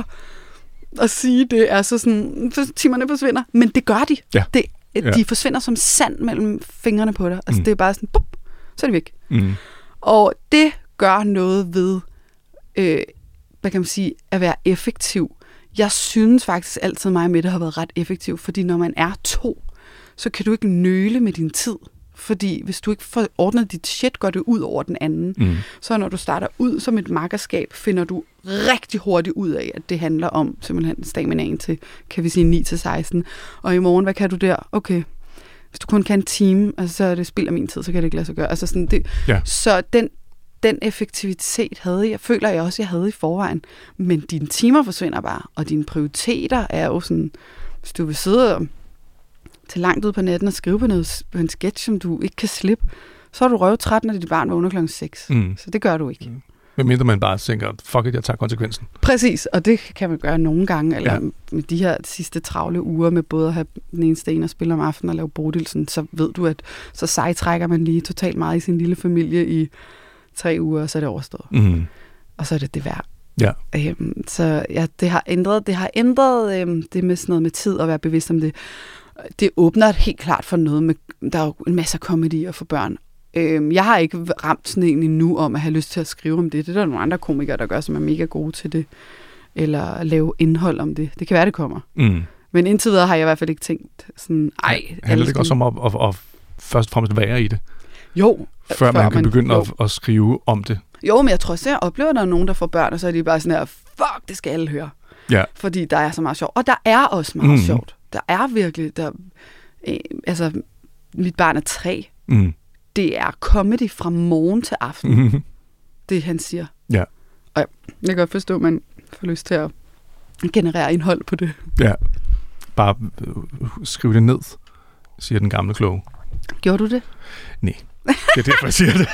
At sige det er så sådan, timerne forsvinder, men det gør de. Ja. Det, de ja. forsvinder som sand mellem fingrene på dig. Altså mm. det er bare sådan, bup, så er de væk. Mm. Og det gør noget ved, øh, hvad kan man sige, at være effektiv. Jeg synes faktisk altid, mig og Mette har været ret effektiv, fordi når man er to, så kan du ikke nøle med din tid. Fordi hvis du ikke får ordnet dit shit, går det ud over den anden. Mm. Så når du starter ud som et makkerskab, finder du rigtig hurtigt ud af, at det handler om simpelthen staminaen til, kan vi sige, ni til seksten. Og i morgen, hvad kan du der? Okay, hvis du kun kan en time, altså, så er det spild af min tid, så kan det ikke lade sig gøre. Altså, sådan, det, ja. Så den, den effektivitet havde jeg, føler jeg også, jeg havde i forvejen. Men dine timer forsvinder bare, og dine prioriteter er jo sådan, hvis du vil sidde og til langt ud på natten og skrive på, noget, på en sketch, som du ikke kan slippe, så er du røvtræt, når dit barn vågner klokken seks. Mm. Så det gør du ikke. Mm. Men mindre man bare tænker, fuck it, jeg tager konsekvensen. Præcis, og det kan man gøre nogle gange, eller ja. med de her sidste travle uger, med både at have den ene sten og spille om aftenen og lave Bodilsen, så ved du, at så sejtrækker man lige totalt meget i sin lille familie i tre uger, og så er det overstået. Mm. Og så er det det værd. Ja. Øhm, så ja, det har ændret, det har ændret øhm, det med sådan noget med tid og være bevidst om det. Det åbner helt klart for noget med, der er jo en masse komedier for børn. Øhm, jeg har ikke ramt sådan en endnu om at have lyst til at skrive om det. Det er der nogle andre komikere, der gør, som er mega gode til det. Eller lave indhold om det. Det kan være, det kommer. Mm. Men indtil videre har jeg i hvert fald ikke tænkt sådan, ej. Handler det ikke også om at, at, at først og fremmest være i det? Jo. Før, før man kan man, begynde at, at skrive om det? Jo, men jeg tror også, jeg oplever, at der er nogen, der får børn, og så er de bare sådan her, fuck, det skal alle høre. Ja. Fordi der er så meget sjovt. Og der er også meget mm. sjovt. Der er virkelig, der, øh, altså, mit barn er tre. Mm. Det er comedy fra morgen til aften. Mm-hmm. Det, han siger. Ja. Og jeg, jeg kan godt forstå, at man får lyst til at generere indhold på det. Ja. Bare skriv det ned, siger den gamle kloge. Gjorde du det? Nej. Det er derfor, jeg siger det.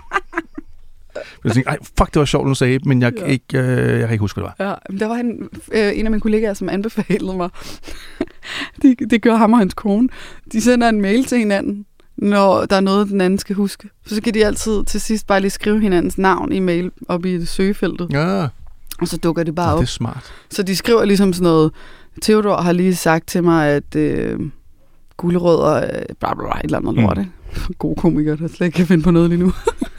Jeg tænkte, ej, fuck, det var sjovt, du sagde, men jeg, ja. ikke, øh, jeg kan ikke huske, hvad det var. Ja, der var en, øh, en af mine kollegaer, som anbefalede mig. det, det gør ham og hans kone. De sender en mail til hinanden, når der er noget, den anden skal huske. For så kan de altid til sidst bare lige skrive hinandens navn i mail op i søgefeltet. Ja. Og så dukker det bare ja, op. Det er smart. Så de skriver ligesom sådan noget, Theodor har lige sagt til mig, at øh, gulerødder, øh, bla, bla, bla, et eller andet mm. lort, ikke? God komiker, der slet ikke kan finde på noget lige nu.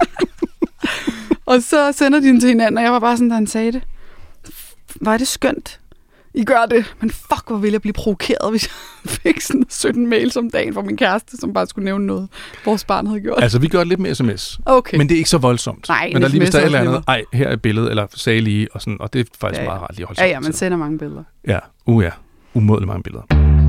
Og så sender de den til hinanden, og jeg var bare sådan, da han sagde det. Var det skønt? I gør det. Men fuck, hvor ville jeg blive provokeret, hvis jeg fik sådan sytten mails om dagen fra min kæreste, som bare skulle nævne noget, vores barn havde gjort. Altså, vi gør det lidt med sms. Okay. Men det er ikke så voldsomt. Nej, men der er lige, hvis der er et eller andet, ej, her er et billede, eller sagde lige, og sådan, og det er faktisk ja, ja. meget rart lige at holde ja, ja, man sender mange billeder. Ja, uh ja. Umådeligt mange billeder.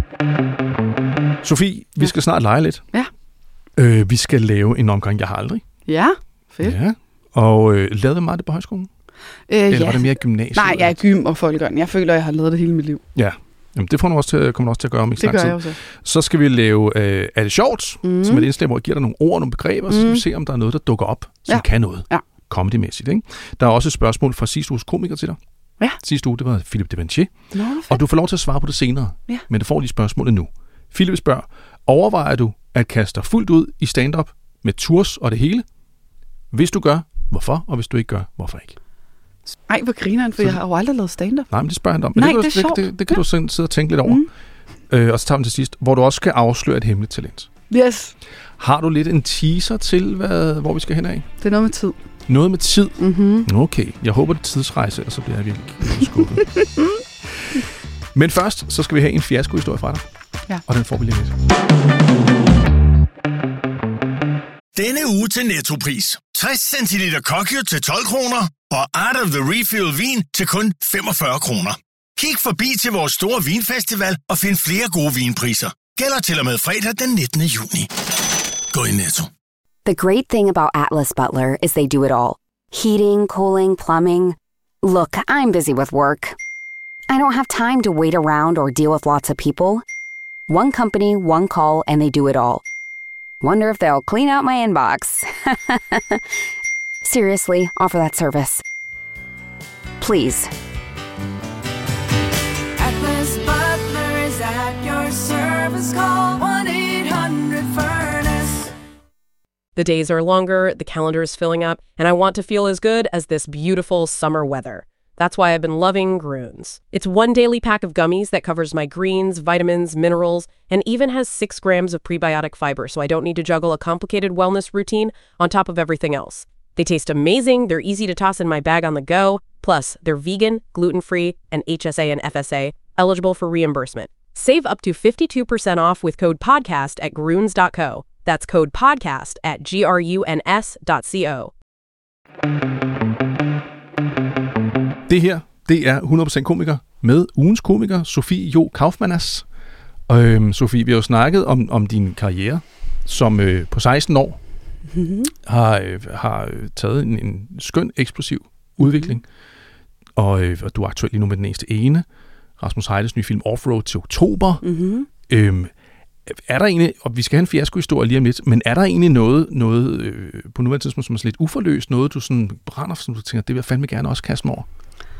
Sofie, vi skal snart lege lidt. Ja. Øh, vi skal lave en omgang, jeg har aldrig. Ja, fedt. Ja. Og øh, lavede du meget det på højskolen? Øh, Eller ja. var det mere gymnasiet? Nej, jeg er gym og folkegøren. Jeg føler, jeg har lavet det hele mit liv. Ja, jamen, det får du også til, kommer du også til at gøre om ikke det lang tid. Det gør jeg også. Så skal vi lave, øh, er det sjovt? Mm. Som et indslag, hvor jeg giver dig nogle ord og nogle begreber, mm. så skal vi se, om der er noget, der dukker op, som ja. kan noget. Ja. Comedy-mæssigt, ikke? Der er også et spørgsmål fra sidste uges komiker til dig. Ja. Sidste uge, det var Philippe Devanché. Og du får lov til at svare på det senere. Ja. Men du får lige spørgsmålet nu. Philippe spørger, overvejer du at kaste dig fuldt ud i stand-up med tours og det hele? Hvis du gør, hvorfor? Og hvis du ikke gør, hvorfor ikke? Ej, hvor grineren, for så, jeg har jo aldrig lavet stand-up. Nej, men det spørger han om. Men Nej, det, det er det, det, det, det kan ja. du sidde og tænke lidt over. Mm. Øh, og så tager vi til sidst, hvor du også skal afsløre et hemmeligt talent. Yes. Har du lidt en teaser til, hvad, hvor vi skal hen af? Det er noget med tid. Noget med tid? Mm-hmm. Okay, jeg håber, det er tidsrejse, og så bliver jeg virkelig skuffet. Men først, så skal vi have en fiasko-historie fra dig. Ja. Og den får vi lige lidt. Denne uge til Nettopris. tres centiliter Kokyo til tolv kroner, og Art of the Refill vin til kun femogfyrre kroner. Kig forbi til vores store vinfestival og find flere gode vinpriser. Gælder til og med fredag den nittende juni. Gå i Netto. The great thing about Atlas Butler is they do it all. Heating, cooling, plumbing. Look, I'm busy with work. I don't have time to wait around or deal with lots of people. One company, one call, and they do it all. Wonder if they'll clean out my inbox. Seriously, offer that service. Please. Atlas Butler is at your service. Call one eight hundred furnace. The days are longer, the calendar is filling up, and I want to feel as good as this beautiful summer weather. That's why I've been loving Grüns. It's one daily pack of gummies that covers my greens, vitamins, minerals, and even has six grams of prebiotic fiber, so I don't need to juggle a complicated wellness routine on top of everything else. They taste amazing, they're easy to toss in my bag on the go, plus they're vegan, gluten-free, and H S A and F S A, eligible for reimbursement. Save up to fifty-two percent off with code podcast at gruns dot co. That's code podcast at gruns dot co. Det her, det er hundrede procent komiker med ugens komiker, Sofie Jo Kaufmannas. Og øhm, Sofie, vi har jo snakket om, om din karriere, som øh, på seksten år mm-hmm. har, øh, har taget en, en skøn, eksplosiv udvikling. Mm-hmm. Og, øh, og du er aktuelt lige nu med den eneste ene. Rasmus Heides nye film Offroad til oktober. Mm-hmm. Øhm, er der egentlig, og vi skal have en fiasko-historie lige om lidt, men er der egentlig noget, noget øh, på nuværende tidspunkt, som er lidt uforløst, noget du sådan brænder, som du tænker, det vil jeg fandme gerne også kaste mig over?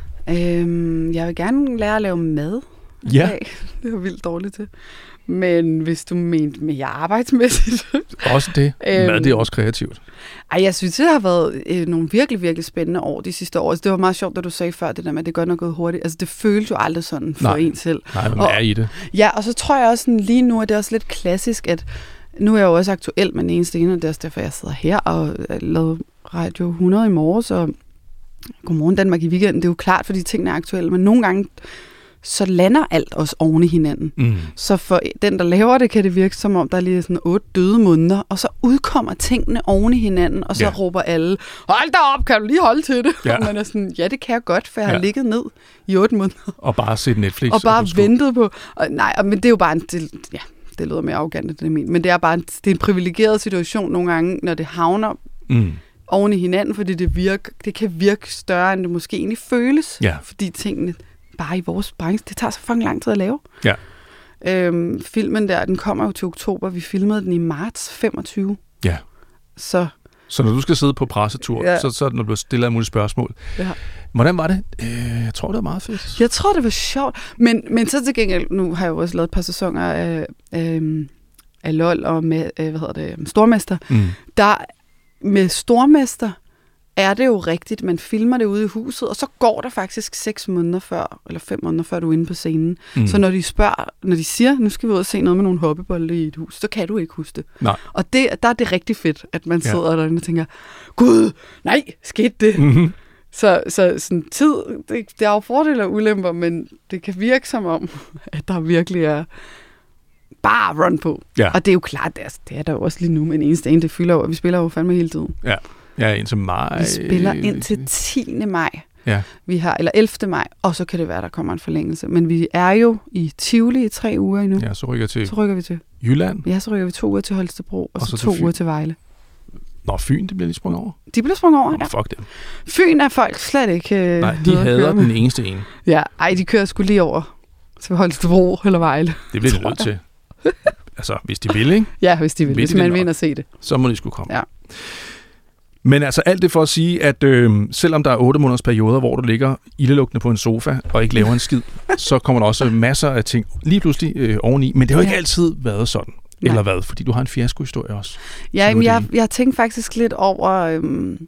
Øhm, jeg vil gerne lære at lave mad. Ja. Det er jo vildt dårligt til. Men hvis du mente med jer arbejdsmæssigt... Også det. Mad, det er også kreativt. Ej, jeg synes, det har været øh, nogle virkelig, virkelig spændende år de sidste år. Altså, det var meget sjovt, da du sagde før, det der med, at det godt nok gået hurtigt. Altså, det føles jo aldrig sådan for Nej. en selv. Nej, men og, er i det. Ja, og så tror jeg også, sådan, lige nu er det også lidt klassisk, at nu er jeg jo også aktuel med den eneste ene, og det er også derfor, jeg sidder her og lavede Radio hundrede i morges, og Godmorgen Danmark i weekenden. Det er jo klart, fordi tingene er aktuelle, men nogle gange så lander alt også oven i hinanden. Mm. Så for den, der laver det, kan det virke som om, der er lige sådan otte døde måneder, og så udkommer tingene oven i hinanden, og så ja. råber alle, hold da op, kan du lige holde til det? Ja. Og man er sådan, ja, det kan jeg godt, for jeg ja. har ligget ned i otte måneder. Og bare set Netflix. Og bare og ventet på, og, nej, men det er jo bare en, det, ja, det lyder mere arrogant, det er min, men det er bare en, det er en privilegeret situation nogle gange, når det havner mm. oven i hinanden, fordi det, virker, det kan virke større, end det måske egentlig føles, ja. fordi tingene bare i vores branche, det tager så fucking lang tid at lave. Ja. Øhm, filmen der, den kommer jo til oktober. Vi filmede den i marts femogtyve. Ja. Så, så når du skal sidde på pressetur, ja. så, så når du stiller mulige spørgsmål. Ja. Hvordan var det? Øh, jeg tror, det var meget fedt. Jeg tror, det var sjovt. Men, men så til gengæld, nu har jeg jo også lavet et par sæsoner af, af, af LOL og med, hvad hedder det, Stormester. Mm. Der med Stormester er det jo rigtigt, man filmer det ude i huset, og så går der faktisk seks måneder før, eller fem måneder før du er inde på scenen. Mm. Så når de spørger, når de siger, nu skal vi ud og se noget med nogle hoppebolde i et hus, så kan du ikke huske det. Nej. Og det, der er det rigtig fedt, at man sidder ja. derinde og tænker, gud, nej, skete det? Mm-hmm. Så, så sådan tid, det, det er jo fordele og ulemper, men det kan virke som om, at der virkelig er bare run på. Ja. Og det er jo klart, det er, det er der jo også lige nu, men eneste en, det fylder jo, vi spiller jo fandme hele tiden. Ja. Ja, indtil maj. Vi spiller indtil tiende maj. Ja. Vi har, eller ellevte maj, og så kan det være, der kommer en forlængelse. Men vi er jo i Tivoli i tre uger endnu. Ja, så rykker, til så rykker vi til Jylland. Ja, så rykker vi to uger til Holstebro, og, og så, så to uger til Vejle. Nå, Fyn, det bliver lige sprunget over. De bliver sprunget over, Nå, ja. Fuck dem. Fyn er folk slet ikke... Øh, Nej, de hader den eneste ene. Ja, ej, de kører sgu lige over til Holstebro eller Vejle. Det bliver de nødt til. Altså, hvis de vil, ikke? Ja, hvis de vil. Hvis, hvis man vil ind og se det. Så må de sgu komme. Ja. Men altså alt det for at sige, at øh, selvom der er otte måneders perioder, hvor du ligger ildelugtende på en sofa og ikke laver en skid, så kommer der også masser af ting lige pludselig øh, oveni. Men det har jo ikke ja. altid været sådan. Nej. Eller hvad? Fordi du har en fiasko-historie også. Ja, men jeg, jeg tænkte faktisk lidt over... Øhm,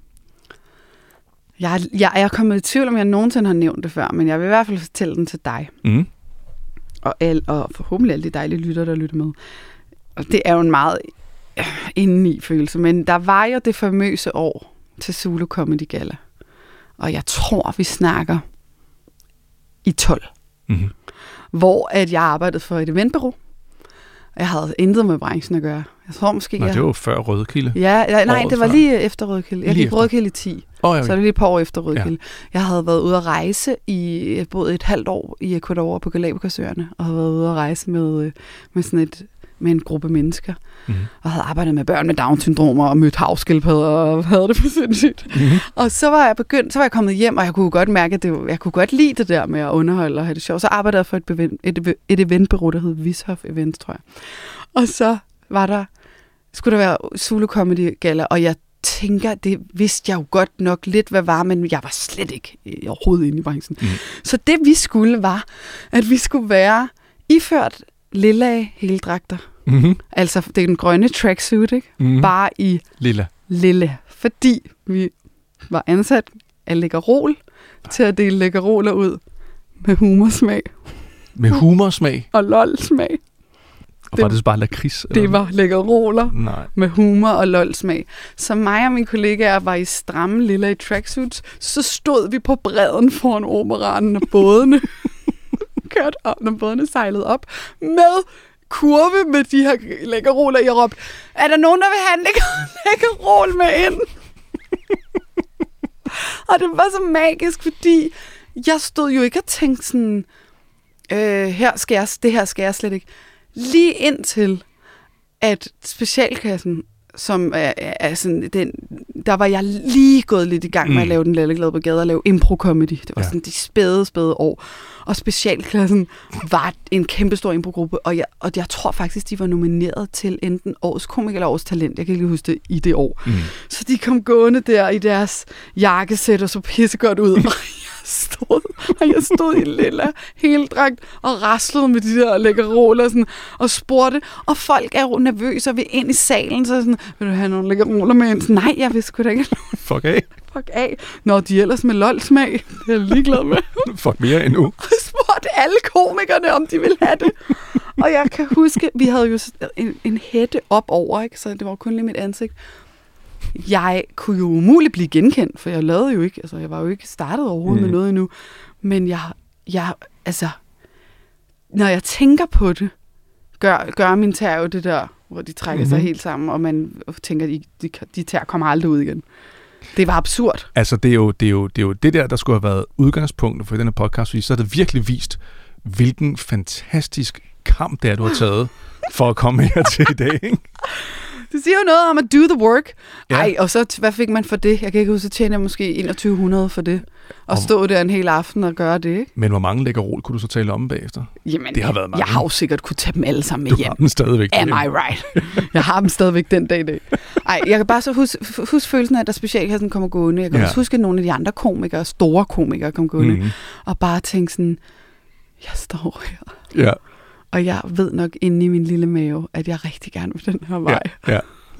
jeg, jeg er kommet i tvivl, om jeg nogensinde har nævnt det før, men jeg vil i hvert fald fortælle den til dig. Mm. Og, al, og forhåbentlig alle de dejlige lytter, der lytter med. det er jo en meget øh, indeni følelse, men der var jo det famøse år til Zulu Comedy Galla. Og jeg tror, vi snakker i tolv. Mm-hmm. Hvor at jeg arbejdede for et eventbureau. Jeg havde intet med branchen at gøre. Jeg tror måske, Nå, jeg... det var før Rødkilde. Ja, ja nej, det var før. Lige efter Rødkilde. Jeg lige gik Rødkilde i ti. Oh, okay. Så er det lige et par år efter Rødkilde. Ja. Jeg havde været ude at rejse i... Jeg boede et halvt år i Ecuador på Galapagosøerne, og havde været ude at rejse med, med sådan et... med en gruppe mennesker, mm-hmm. og havde arbejdet med børn med Down-syndromer, og mødt havskildpadder, og havde det for sindssygt. Mm-hmm. Og så var jeg begyndt, så var jeg kommet hjem, og jeg kunne godt mærke, at det, jeg kunne godt lide det der med at underholde og have det sjovt. Så arbejdede jeg for et, beven, et, et eventbureau, der hed Vishof Events, tror jeg. Og så var der, skulle der være Zulu Comedy Galla, og jeg tænker, det vidste jeg jo godt nok lidt, hvad var, men jeg var slet ikke overhovedet inde i branchen. Mm. Så det vi skulle var, at vi skulle være iført lilla heldragter. Mm-hmm. Altså, det er den grønne tracksuit, ikke? Mm-hmm. Bare i lilla. lilla. Fordi vi var ansat af Lækkerol til at dele Lækkeroler ud med humorsmag. Med humorsmag? Og lol-smag. Og var det så bare lakrids? Det var Lækkeroler Nej. med humor og lol-smag. Så mig og mine kollegaer var i stramme lilla i tracksuits. Så stod vi på bredden foran operaen, og bådene kørte op, når bådene sejlede op, med kurve med de her Lækkeroler. Jeg råbte, er der nogen, der vil have en Lækkerol med ind? Og det var så magisk, fordi jeg stod jo ikke og tænkte sådan, øh, her skal jeg, det her skal jeg slet ikke. Lige indtil, at specialklassen, som er, er sådan, den, der var jeg lige gået lidt i gang med mm. at lave Den Lalleglade Brigade og lave impro-comedy. Det var ja. sådan de spæde, spæde år. Og specialklassen var en kæmpestor impro-gruppe, og jeg, og jeg tror faktisk, de var nomineret til enten årets komiker eller årets talent. Jeg kan ikke lige huske det i det år. Mm. Så de kom gående der i deres jakkesæt og så pissegodt ud. Og jeg stod, og jeg stod i lilla heldragt og raslede med de der Lækkeroler sådan, og spurgte. Og folk er jo nervøse og vil ind i salen, så sådan, vil du have nogle Lækkeroler med ind? Så, nej, jeg vil sgu da ikke. Fuck af. Fuck af. Når de ellers med lol-smag, det er jeg ligeglad med. Fuck mere endnu. Og spurgte alle komikerne, om de ville have det. Og jeg kan huske, vi havde jo en, en hætte op over, ikke? Så det var kun lige mit ansigt. Jeg kunne jo umuligt blive genkendt, for jeg lavede jo ikke, altså jeg var jo ikke startet overhovedet mm. med noget endnu. Men jeg, jeg, altså, når jeg tænker på det, gør, gør min tær jo det der, hvor de trækker mm-hmm. sig helt sammen, og man tænker, de, de, de tær kommer aldrig ud igen. Det var absurd. Altså, det er, jo, det, er jo, det er jo det der, der skulle have været udgangspunktet for den her podcast, fordi så har det virkelig vist, hvilken fantastisk kamp det er, du har taget for at komme her til i dag, ikke? Det siger jo noget om at do the work. Ja. Ej, og så, hvad fik man for det? Jeg kan ikke huske, så tjener jeg måske enogtyve hundrede for det. Og stå der en hel aften og gøre det, ikke? Men hvor mange Lækkerol kunne du så tale om bagefter? Jamen, det har været mange. Jeg har jo sikkert kunne tage dem alle sammen med du hjem. Du har dem stadigvæk. Am I right? Jeg har dem stadigvæk den dag i dag. Ej, jeg kan bare så huske, huske følelsen af, at der specialklassen kommer gående. Jeg kan ja. også huske, at nogle af de andre komikere, store komikere, kom gående. Mm-hmm. Og bare tænke sådan, jeg står her. Ja. Og jeg ved nok inde i min lille mave, at jeg rigtig gerne vil den her vej. Ja, ja.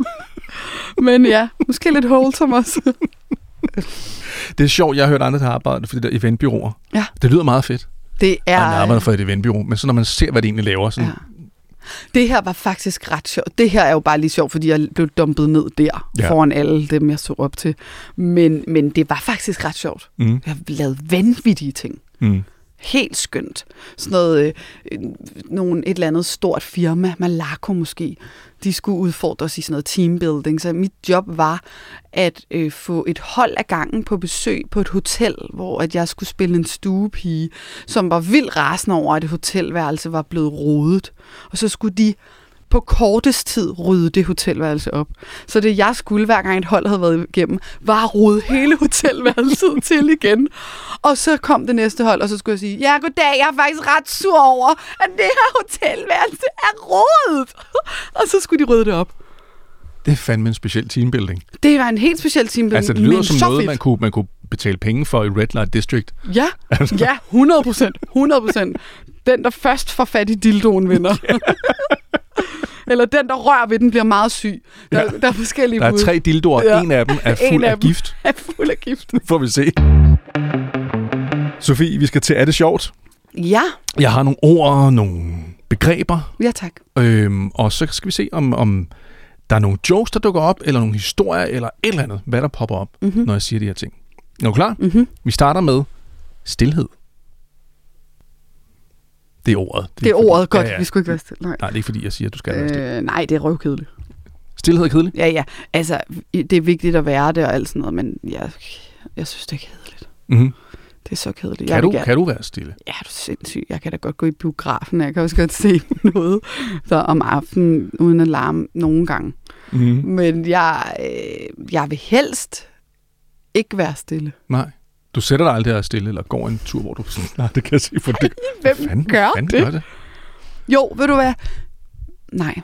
Men ja, måske lidt wholesome også. Det er sjovt, jeg har hørt andre, der har arbejdet for de der eventbureauer. Ja. Det lyder meget fedt. Det er... Han arbejder for et eventbureau, men så når man ser, hvad det egentlig laver, sådan... Ja. Det her var faktisk ret sjovt. Det her er jo bare lige sjovt, fordi jeg blev dumpet ned der, ja. foran alle dem, jeg så op til. Men, men det var faktisk ret sjovt. Mm. Jeg har lavet vanvittige ting. Mm. Helt skønt. Sådan noget, øh, nogen, et eller andet stort firma, Malaco måske, de skulle udfordre os i sådan noget teambuilding. Så mit job var at øh, få et hold af gangen på besøg på et hotel, hvor at jeg skulle spille en stuepige, som var vildt rasende over, at et hotelværelse var blevet rodet. Og så skulle de på kortest tid rydde det hotelværelse op. Så det jeg skulle, hver gang et hold havde været igennem, var at rydde hele hotelværelset til igen. Og så kom det næste hold, og så skulle jeg sige, ja, goddag, jeg er faktisk ret sur over, at det her hotelværelse er rodet. Og så skulle de rydde det op. Det er fandme en speciel teambuilding. Det var en helt speciel teambuilding. Altså, det lyder som noget, man kunne, man kunne betale penge for i Red Light District. Ja, altså. ja, hundrede procent. hundrede procent. Den, der først får fat i dildoen, vinder. Eller den, der rører ved den, bliver meget syg. Der, ja. der er forskellige Der er bud. tre dildoer, ja. En af dem er fuld af, af gift. er fuld af gift. Får vi se. Sofie, vi skal til Er det sjovt? Ja. Jeg har nogle ord, nogle begreber. Ja, tak. Øhm, og så skal vi se, om, om der er nogle jokes, der dukker op, eller nogle historier, eller et eller andet, hvad der popper op, mm-hmm. når jeg siger de her ting. Er du klar? Mm-hmm. Vi starter med stilhed. Det er ordet. Det, det er fordi, ordet, godt. Ja, ja. Vi skulle ikke være stille. Nej. Nej, det er ikke fordi, jeg siger, at du skal øh, være stille. Nej, det er røvkedeligt. Stilhed er kedeligt? Ja, ja. Altså, det er vigtigt at være det og alt sådan noget, men jeg, jeg synes, det er kedeligt. Mm-hmm. Det er så kedeligt. Kan, jeg du, gerne... kan du være stille? Ja, du er sindssyg. Jeg kan da godt gå i biografen, jeg kan også godt se noget så om aftenen uden alarm nogle gange. Mm-hmm. Men jeg, øh, jeg vil helst ikke være stille. Nej. Du sætter dig aldrig stille, eller går en tur, hvor du sådan, nej, det kan jeg se for det. Hvem fanden, gør, fanden det? gør det? Jo, ved du hvad? Nej.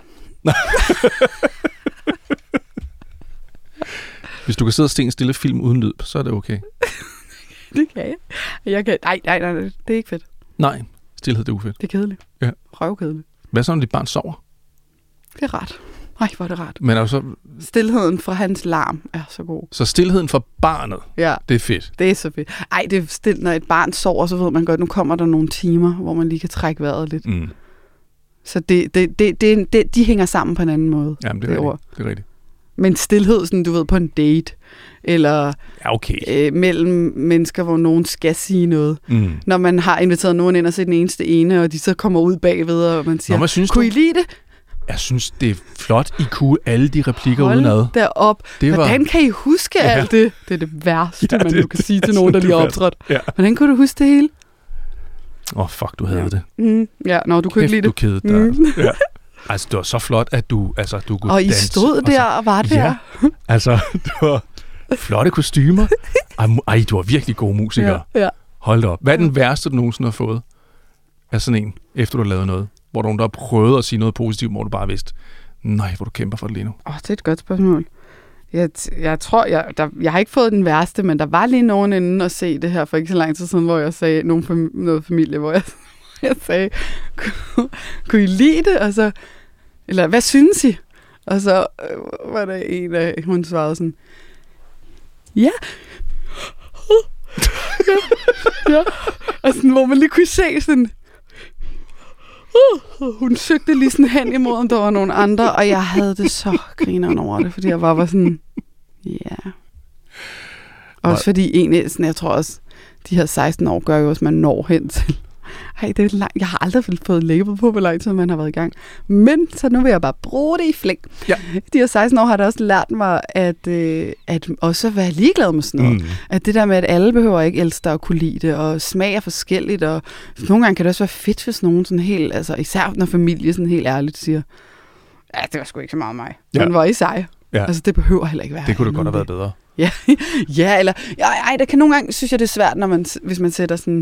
Hvis du kan sidde og se en stille film uden lyd, så er det okay. Det kan jeg. jeg kan... Nej, nej, nej, det er ikke fedt. Nej, stillhed det er ufedt. Det er kedeligt. Ja. Røvkedeligt. Hvad så, når dit barn sover? Det er rart. Ej, hvor er det rart. Men altså, Stilheden fra hans larm er så god. så stillheden for barnet, Ja, det er fedt. det er så fedt. Ej, det er stille, når et barn sover, så ved man godt, nu kommer der nogle timer, hvor man lige kan trække vejret lidt. Mm. Så det, det, det, det, det, de hænger sammen på en anden måde. Jamen, det er, det rigtigt. ord. det er rigtigt. Men stillhed, sådan, du ved, på en date, eller Ja, okay. øh, mellem mennesker, hvor nogen skal sige noget. Mm. Når man har inviteret nogen ind og se den eneste ene, og de så kommer ud bagved, og man siger, Nå, hvad synes kunne du? I lide det? Jeg synes, det er flot, I kunne alle de replikker Hold udenad. derop. Det var- Hvordan kan I huske Ja. alt det? Det er det værste, Ja, ja, man det- du kan sige det til er nogen, der så lige er det optrådt. Ja. Hvordan kunne du huske det hele? Åh, oh, fuck, du havde ja. det. Mm, ja, nå, du kunne ikke Kæft, lide du det. kedede dig. Mm. Ja. Altså, det var så flot, at du, altså, du kunne Og I danse. stod der og var der. Ja, altså, det var flotte kostymer. Ej, mu- ej, du var virkelig gode musikere. Ja, ja. Hold da op. Hvad er den værste, du nogensinde har fået af sådan en, efter du har lavet noget? Hvor der der har prøvet at sige noget positivt, hvor du bare vidste, nej, hvor du kæmper for det lige nu. Åh, det er et godt spørgsmål. Jeg, t- jeg tror, jeg, der, jeg har ikke fået den værste, men der var lige nogen inden at se det her for ikke så lang tid siden, hvor jeg sagde nogen fam- noget familie, hvor jeg, jeg sagde, kunne, kunne I lide det? Og så, eller hvad synes I? Og så øh, var der en af, hun svarede sådan, ja. ja, ja. Og sådan, hvor man lige kunne se sådan, uh, hun søgte lige sådan hen imod, om der var nogle andre, og jeg havde det så grineren over det, fordi jeg bare var sådan, ja. Yeah. Også fordi egentlig, sådan, jeg tror også, de her seksten år gør jo også, man når hen til. Ej, det er lang... Jeg har aldrig fået label på, hvor lang tid man har været i gang. Men så nu vil jeg bare bruge det i flæng. Ja. De her seksten år har det også lært mig, at, øh, at også være ligeglad med sådan noget. Mm. At det der med, at alle behøver ikke elske dig og kunne lide det, og smag er forskelligt, og nogle gange kan det også være fedt, hvis nogen sådan helt, altså især når familie sådan helt ærligt siger, ja, det var sgu ikke så meget mig. Ja. Men hvor I sej. Ja. Altså det behøver heller ikke være. Det kunne da andet godt have end været bedre. Ja, ja eller... Ej, der kan nogle gange, synes jeg, det er svært, når man, hvis man sætter sådan...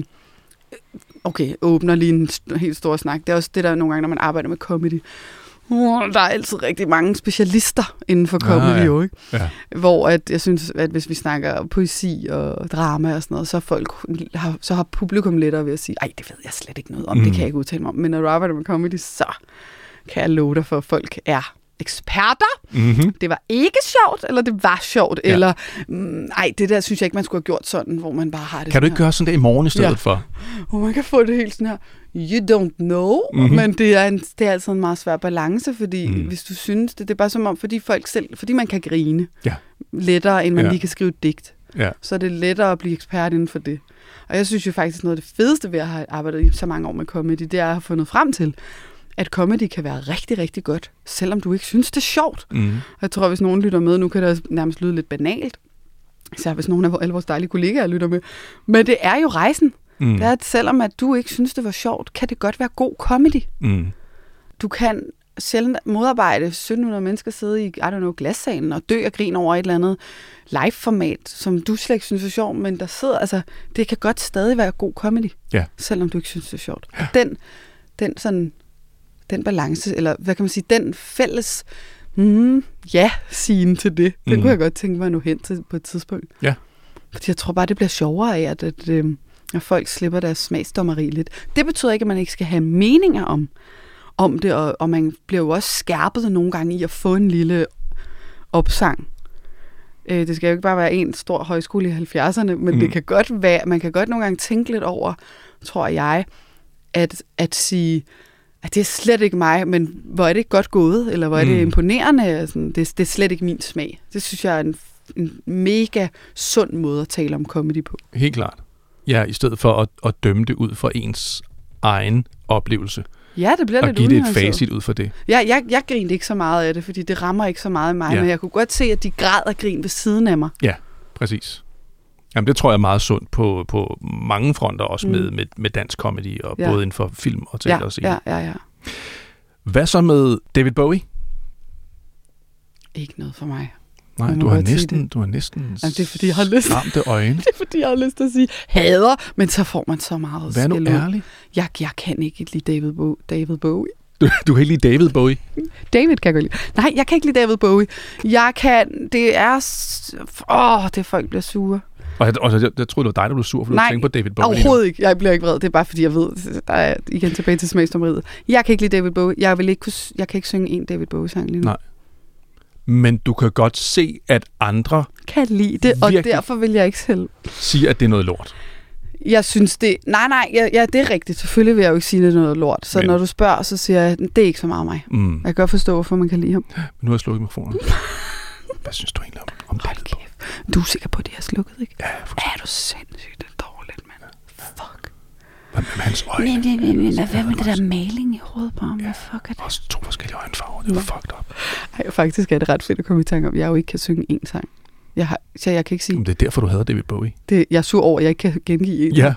Okay, åbner lige en st- helt stor snak. Det er også det, der nogle gange, når man arbejder med comedy. Uh, der er altid rigtig mange specialister inden for comedy, Ah, ja. jo, ikke? Ja. Hvor at, jeg synes, at hvis vi snakker poesi og drama og sådan noget, så, folk, har, så har publikum lettere ved at sige, ej, det ved jeg slet ikke noget om, mm. det kan jeg ikke udtale mig om. Men når du arbejder med comedy, så kan jeg love dig for, at folk er eksperter. Mm-hmm. Det var ikke sjovt, eller det var sjovt, Ja. eller mm, ej, det der synes jeg ikke, man skulle have gjort sådan, hvor man bare har det Kan du sådan ikke gøre sådan der i morgen i stedet Ja. for? hvor man kan få det helt sådan her, you don't know, Mhm. mm-hmm. men det er, en, det er altid en meget svær balance, fordi Mm. mm. hvis du synes det, det er bare som om, fordi folk selv, fordi man kan grine Ja. lettere, end man Ja. lige kan skrive et digt, Ja. så er det lettere at blive ekspert inden for det. Og jeg synes jo faktisk, noget af det fedeste ved at have arbejdet i så mange år med comedy, det er at have fundet frem til, at comedy kan være rigtig, rigtig godt, selvom du ikke synes, det er sjovt. Mm. Og jeg tror, hvis nogen lytter med, nu kan det nærmest lyde lidt banalt, så hvis nogen af alle vores dejlige kollegaer lytter med. Men det er jo rejsen. Mm. Det er, at selvom at du ikke synes, det var sjovt, kan det godt være god comedy. Mm. Du kan sjældent modarbejde sytten hundrede mennesker sidde i, I don't know, glassalen og dø og grine over et eller andet live-format, som du slet ikke synes er sjovt, men der sidder, altså, det kan godt stadig være god comedy, Ja. selvom du ikke synes, det er sjovt. Og den, den sådan, den balance, eller hvad kan man sige, den fælles mm, ja-sigen til det, den Mhm. kunne jeg godt tænke mig at nå hen til på et tidspunkt. Ja. Fordi jeg tror bare, det bliver sjovere af, at, at, øh, at folk slipper deres smagsdommeri lidt. Det betyder ikke, at man ikke skal have meninger om, om det, og, og man bliver jo også skærpet nogle gange i at få en lille opsang. Øh, det skal jo ikke bare være en stor højskole i halvfjerdserne, men Mm. det kan godt være, man kan godt nogle gange tænke lidt over, tror jeg, at, at sige, at det er slet ikke mig, men hvor er det godt gået, eller hvor er det Mm. imponerende. Altså, det, det er slet ikke min smag. Det synes jeg er en, en mega sund måde at tale om comedy på. Helt klart. Ja, i stedet for at, at dømme det ud fra ens egen oplevelse. Ja, det bliver Og lidt give det et unuanceret. facit ud for det. Ja, jeg, jeg grinte ikke så meget af det, fordi det rammer ikke så meget i mig, Ja. men jeg kunne godt se, at de græder grin ved siden af mig. Ja, præcis. Jamen, det tror jeg er meget sundt på, på mange fronter, også Mm. med, med, med dansk comedy, og Ja. både inden for film og teater Ja, og scene. ja, ja, ja. Hvad så med David Bowie? Ikke noget for mig. Nej, Jeg må du har, godt sige næsten, det. du har næsten Jamen, det er, fordi jeg har lyst. ramte øjne. Det er, fordi jeg har lyst til at sige hader, men så får man så meget Vær nu skæld ud. ærlig. Jeg, jeg kan ikke lide David, Bo- David Bowie. Du, du kan ikke lide David Bowie. David kan jeg godt lide. Nej, jeg kan ikke lide David Bowie. Jeg kan... Det er... s- Åh, det er folk bliver sure. Og jeg, og jeg, jeg troede, det var dig, der blev sur, for Nej, du tænkte på David Bowie. Overhovedet ikke. Jeg bliver ikke vred. Det er bare, fordi jeg ved... Der er igen tilbage til smagsdommeriet. Jeg kan ikke lide David Bowie. Jeg, vil ikke kunne, s- jeg kan ikke synge en David Bowie-sang lige nu. Nej. Men du kan godt se, at andre Kan lide det, og Virkelig. derfor vil jeg ikke selv. siger, at det er noget lort. Jeg synes det... Nej, nej, ja, ja, det er rigtigt. Selvfølgelig vil jeg jo ikke sige, at det er noget lort. Så Men- når du spørger, så siger jeg, det er ikke så meget mig. Mm. Jeg kan godt forstå, hvorfor man kan lide ham. Men nu har jeg slukket mikrofonen. Hvad synes du egentlig om, om David Bowie? Du er sikker på, at det er slukket, ikke? Ja, Er du sindssygt dårligt, mand? Fuck. Hvad med hans øjne? Nej, nej, nej, nej. Lad være med det der maling i hovedet på ham. Hvad fuck er det? Også to forskellige øjenfarver. Det var fucked up. Ej, faktisk er det ret fedt at komme i tanke om, at jeg jo ikke kan synge én sang. Jeg, har, så jeg kan ikke sige, Men det er derfor, du hader David Bowie. det, jeg er sur over, at jeg ikke kan gengive en. Ja.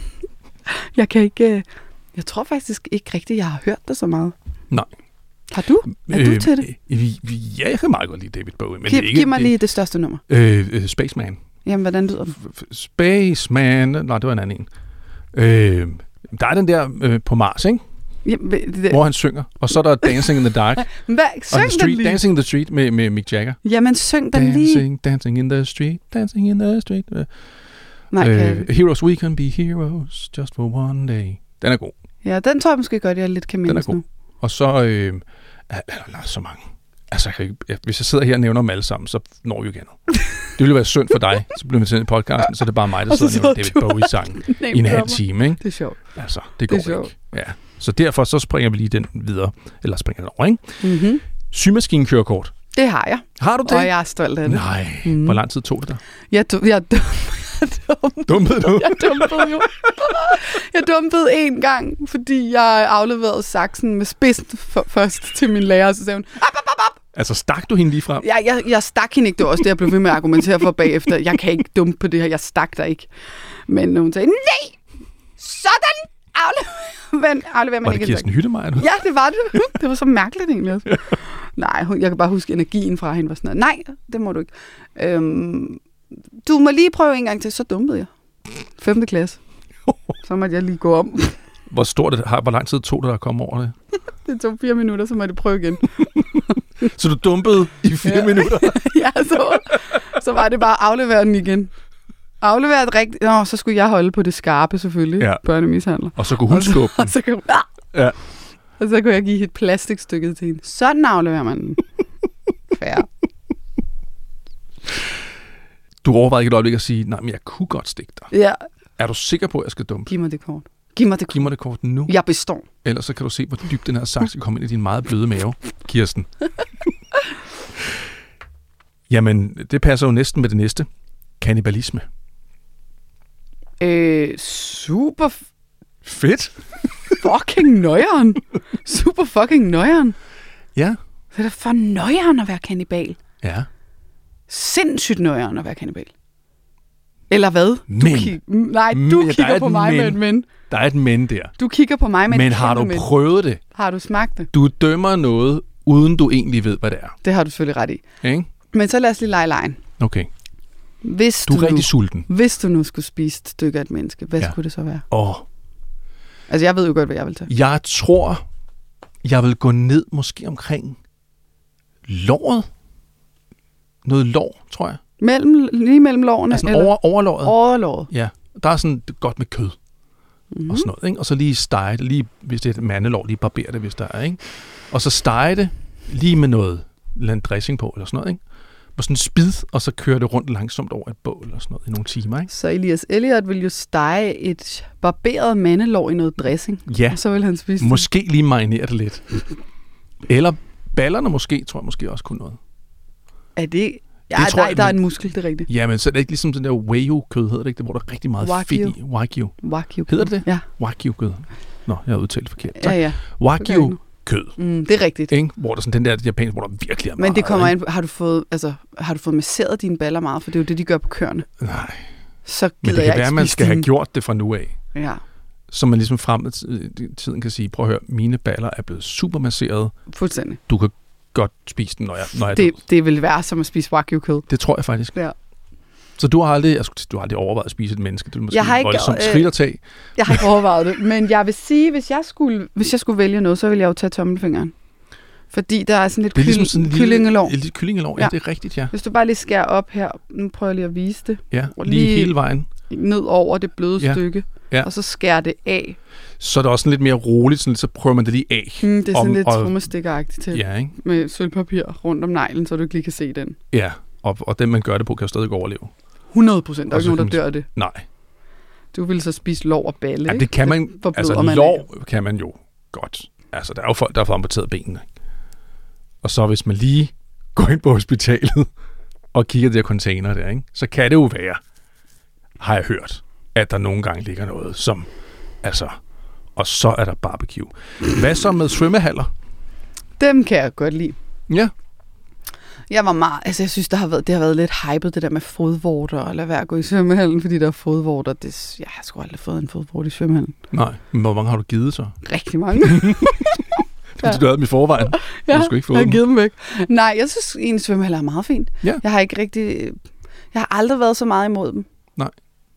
Jeg kan ikke... øh, Jeg tror faktisk ikke rigtigt, jeg har hørt det så meget. Nej. Har du? Er du til det? Øh, ja, jeg kan meget godt lide David Bowie. Men Giv, det er ikke, giv mig det- lige det største nummer. Øh, øh, Spaceman. Jamen, hvordan lyder den? Spaceman. Nej, det var en anden en. Øh, der er den der øh, på Mars, ikke? Jamen, det, det, Hvor han synger. Og så er der Dancing in the Dark. hvad? On Syng the den street, lige. Dancing in the Street med, med Mick Jagger. Jamen, syng den lige. Dancing, dancing in the street, dancing in the street. Øh, Nej, kan øh, heroes, we can be heroes just for one day. Den er god. Ja, den tror jeg måske godt, jeg lidt kan Den er mindes god. nu. Og så øh, er der er så mange. Altså, jeg kan ikke, ja, hvis jeg sidder her og nævner dem alle sammen, så når vi jo igen. Det ville være synd for dig. Så bliver vi sendt i podcasten, så er det bare mig, der Og så sidder og nævner sidder David du Bowie-sangen og i en halv name-dropper. time, ikke? Det er sjovt. Altså, det går Det er sjovt. ikke. Ja. Så derfor så springer vi lige den videre. Eller springer den over, ikke? Mm-hmm. Symaskinkørekort. Det har jeg, Har du det? og jeg er stolt af det. Nej. Mm. Hvor lang tid tog det der? Jeg, du, jeg, dum, jeg, dum, Dumpede du? jeg dumpede jo. Jeg dumpede en gang, fordi jeg afleverede saksen med spidsen for, først til min lærer, og så sagde hun, op, op, op, op. Altså, stak du hende lige frem? Jeg, jeg, jeg stak hende ikke, det var også det, jeg blev ved med at argumentere for bagefter. Jeg kan ikke dumpe på det her, jeg stak dig ikke. Men hun sagde, nej, sådan, aflever, men aflever man Var ikke. det Kirsten Hyttemeier? Du? Ja, det var det. Det var så mærkeligt egentlig også. Nej, hun- jeg kan bare huske energien fra hende var sådan noget. Nej, det må du ikke. Øhm, du må lige prøve en gang til, så dumpede jeg. Femte klasse. Så måtte jeg lige gå om. Hvor stort det har, hvor lang tid tog det at komme over det? Det tog fire minutter, så måtte jeg prøve igen. Så du dumpede i fire Ja. minutter? Ja, så, så var det bare at aflevere den igen. Aflevere et rigtigt... Nå, så skulle jeg holde på det skarpe selvfølgelig. Ja. Ja. Børnemishandler. Og så kunne hun skubbe den. Og så, kunne, Ja. og så kunne jeg give et plastikstykke til hende. Sådan afleverer man den. Fair. Du overvejede ikke et øjeblik at sige, nej, men jeg kunne godt stikke dig. Ja, Er du sikker på, at jeg skal dumpe? giv mig det kort. Giv mig det Giv kort. mig det kort nu. Jeg består. Ellers så kan du se, hvor dybt den her saks skal komme ind i din meget bløde mave, Kirsten. Jamen, det passer jo næsten med det næste. Kannibalisme. Øh, super Fedt. fucking nøjeren. Super fucking nøjeren. Ja. Det er da for nøjeren at være kannibal. Ja. Sindssygt nøjeren at være kannibal. Eller hvad? Du Men. kig- Nej, du Men, der er kigger et på mig men. med et men. Der er et men der. Du kigger på mig med Men et har du kæmpe men. prøvet det? Har du smagt det? Du dømmer noget, uden du egentlig ved, hvad det er. Det har du selvfølgelig ret i. Ikke? Men så lad os lige lege lejen. Okay. Hvis Du du, er rigtig nu, sulten. hvis du nu skulle spise et stykke af et menneske, hvad Ja. ja. skulle det så være? Åh. Altså, jeg ved jo godt, hvad jeg vil tage. Jeg tror, jeg vil gå ned måske omkring låret. Noget lår, tror jeg. Mellem, lige mellem lårene? Altså eller over, overlåret. overlåret? Ja, der er sådan godt med kød mm. og sådan noget, ikke? Og så lige stege det, lige, hvis det er et mandelår, lige barbere det, hvis der er, ikke? Og så stege det lige med noget, eller en dressing på, eller sådan noget, ikke? hvor sådan spid, og så kører det rundt langsomt over et bål og sådan noget i nogle timer, ikke? Så Elias Elliot vil jo stege et barberet mandelår i noget dressing. Ja. Og så vil han spise Måske lige marinere det lidt. Eller ballerne måske, tror jeg måske også kunne noget. Er det... Ja, det tror nej, jeg, der er men- en muskel, det er rigtigt. Ja, men så er det ikke ligesom den der Wagyu-kød, hedder det ikke? Det, hvor der er rigtig meget Wagyu. fedt i. Wagyu. Wagyu. Hedder det det? Ja. Wagyu-kød. Nå, jeg har udtalt forkert. Ja, Tak. ja. Wagyu-kød. Mm, det er rigtigt. Ikke? Hvor der er sådan den der japanske, hvor der virkelig er meget. Men det kommer ikke? ind på, har du fået, altså, har du fået masseret dine baller meget? For det er jo det, de gør på køerne. Nej. Så Men gider det jeg kan være, ikke at man spise skal have dine. gjort det fra nu af. Ja, Så man ligesom frem i tiden kan sige, prøv at høre, mine baller er blevet super masseret. fuldstændig. Du kan godt spise den, når jeg, når jeg Det, det... det vil være som at spise wagyu-kød. det tror jeg faktisk. Ja. Så du har aldrig, jeg skulle, sige, du har aldrig overvejet at spise et menneske. Det er måske Jeg har ikke, voldsomt øh, skridt at tage. Jeg har ikke overvejet det, men jeg vil sige, hvis jeg skulle, hvis jeg skulle vælge noget, så ville jeg jo tage tommelfingeren. Fordi der er sådan lidt Det er ligesom kyll- sådan en kyllingelår. lille, lille kyllingelår. Ja. Ja. ja, det er rigtigt, ja. Hvis du bare lige skærer op her, nu prøver jeg lige at vise det, Ja, Og lige, lige- hele vejen. ned over det bløde Ja. stykke, Ja. og så skærer det af. Så er det også sådan lidt mere roligt, sådan lidt, så prøver man det lige af. Hmm, det er sådan Om- lidt og- trommestikkeragtigt til, Ja, ikke? med sølvpapir rundt om neglen, så du ikke lige kan se den. Ja, og, og den man gør det på, kan jo stadig overleve. hundrede procent. Der er Og ikke så nogen, kan der man- dør af det. Nej, Du vil så spise lår og balle, ja, ikke? det kan man, forbløder altså man af. lår kan man jo godt. Altså, der er jo folk, der har fået amputeret benene. Og så hvis man lige går ind på hospitalet og kigger det der container der, ikke? Så kan det jo være, har jeg hørt, at der nogle gange ligger noget, som, altså, og så er der barbecue. Hvad så med svømmehaller? Dem kan jeg godt lide. Ja, Jeg var meget, altså jeg synes, der har været, det har været lidt hypet, det der med fodvorter, og lade være at gå i svømmehallen, fordi der er fodvorter. Det, jeg har sgu aldrig fået en fodvort i svømmehallen. nej. Men hvor mange har du givet så? Rigtig mange. Ja. Du havde dem i forvejen. Ja, Du skulle ikke få jeg har dem. givet dem væk. Nej, jeg synes, en svømmehal er meget fint. Ja. Jeg har ikke rigtig, jeg har aldrig været så meget imod dem. Nej.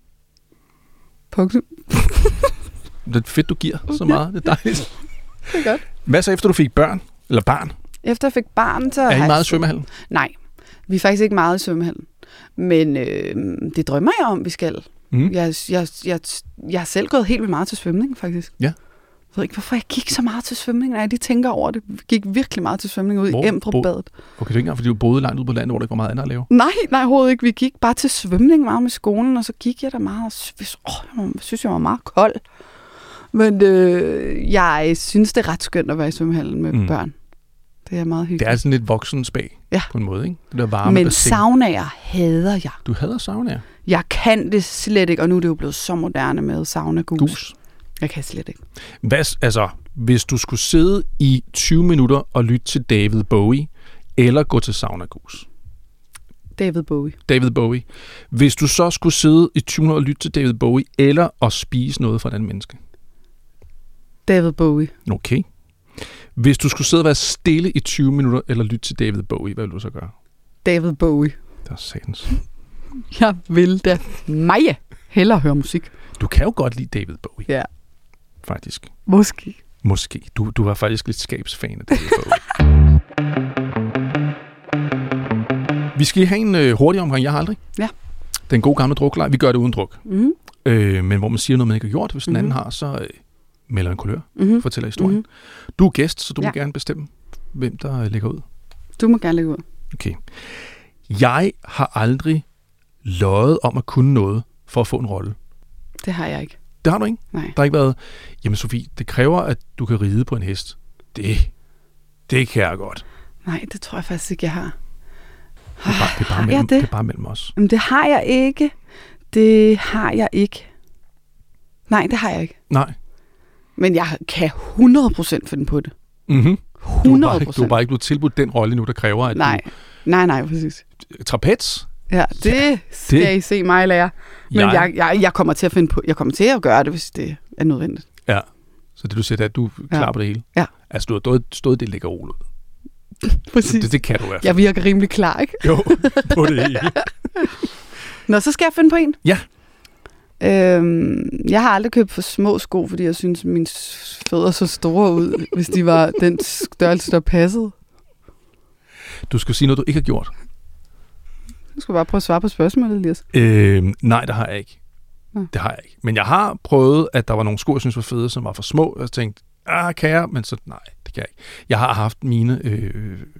Punktum. Det er fedt, du giver så meget. Det er dejligt. Det er godt. Hvad så efter du fik børn? Eller barn? Efter jeg fik barn, så Er har I jeg- meget i svømmehallen? Nej, vi er faktisk ikke meget i svømmehallen. Men øh, det drømmer jeg om, vi skal. Mm. Jeg, jeg, jeg, jeg har selv gået helt vildt meget til svømning, faktisk. Ja. Jeg ved ikke, hvorfor jeg gik så meget til svømning, når jeg lige tænker over det. Jeg gik virkelig meget til svømning ude Hvor i Emdrup-badet. Okay, det er ikke engang, fordi du boede langt ude på landet, hvor der ikke var meget andet at lave. Nej, nej, overhovedet ikke. Vi gik bare til svømning meget med skolen, og så gik jeg der meget og synes, åh, jeg synes, jeg var meget kold. Men øh, jeg synes, det er ret skønt at være i svømmehallen med Mm. mm. børn. Det er meget Det hyggeligt. er sådan lidt voksen spag Ja. på en måde, ikke? Det der varme Men bassin. saunaer hader jeg. Du hader sauna. Jeg kan det slet ikke, og nu er det jo blevet så moderne med sauna-gus. Gus. Jeg kan slet ikke. Hvad, altså, hvis du skulle sidde i tyve minutter og lytte til David Bowie, eller gå til sauna gus. David Bowie. David Bowie. Hvis du så skulle sidde i tyve minutter og lytte til David Bowie, eller at spise noget fra den menneske. David Bowie. Okay. Hvis du skulle sidde og være stille i tyve minutter, eller lytte til David Bowie, hvad vil du så gøre? David Bowie. Det er satans. Jeg vil da mig hellere høre musik. Du kan jo godt lide David Bowie, Ja, faktisk. måske. Måske. Du, du var faktisk lidt skabsfan af David Bowie. Vi skal have en øh, hurtig omgang, jeg har aldrig. Ja. Den gode gamle drukleje. Vi gør det uden druk. Mm. Øh, men hvor man siger noget, man ikke har gjort. Hvis den Mhm. anden har, så øh, melder en kulør. Mm-hmm. Fortæller historien. Mhm. Du er gæst, så du Ja. må gerne bestemme, hvem der øh, lægger ud. Du må gerne lægge ud. Okay. Jeg har aldrig løjet om at kunne noget for at få en rolle. Det har jeg ikke. Det har du ikke? Nej. Der har ikke været, jamen Sofie, det kræver, at du kan ride på en hest. Det, det kan jeg godt. Nej, det tror jeg faktisk ikke, jeg har. Det er bare, det er bare, Har mellem, jeg det? det? Det er bare mellem os. Men det har jeg ikke. Det har jeg ikke. Nej, det har jeg ikke. Nej. Men jeg kan hundrede procent finde på det. Mm-hmm. Du, er hundrede bare, du er procent. bare ikke blevet tilbudt den rolle nu, der kræver, at Nej, nej, nej, præcis. du... Trapez? Ja, det skal det- I se mig lære. Men Jeg- jeg, jeg, jeg kommer til at finde på, jeg kommer til at gøre det, hvis det er nødvendigt. Ja. Så det du siger, det er, at du er klar Ja. på det hele? Ja. Altså, du har stået, stået det ligger roligt. Præcis. Det, det kan du i hvert fald. Jeg virker rimelig klar, ikke? Jo, på det hele. Nå, så skal jeg finde på en. Ja. Øhm, jeg har aldrig købt for små sko, fordi jeg synes, mine fødder så store ud, hvis de var den størrelse, der passede. Du skal sige noget, du ikke har gjort. Jeg skal bare prøve at svare på spørgsmålet, Elias. Øh, nej, det har jeg ikke. Nå. Det har jeg ikke. Men jeg har prøvet, at der var nogle sko, jeg synes var fede, som var for små. Og jeg tænkte, ah, kan jeg? Men så, nej, det kan jeg ikke. Jeg har haft mine øh,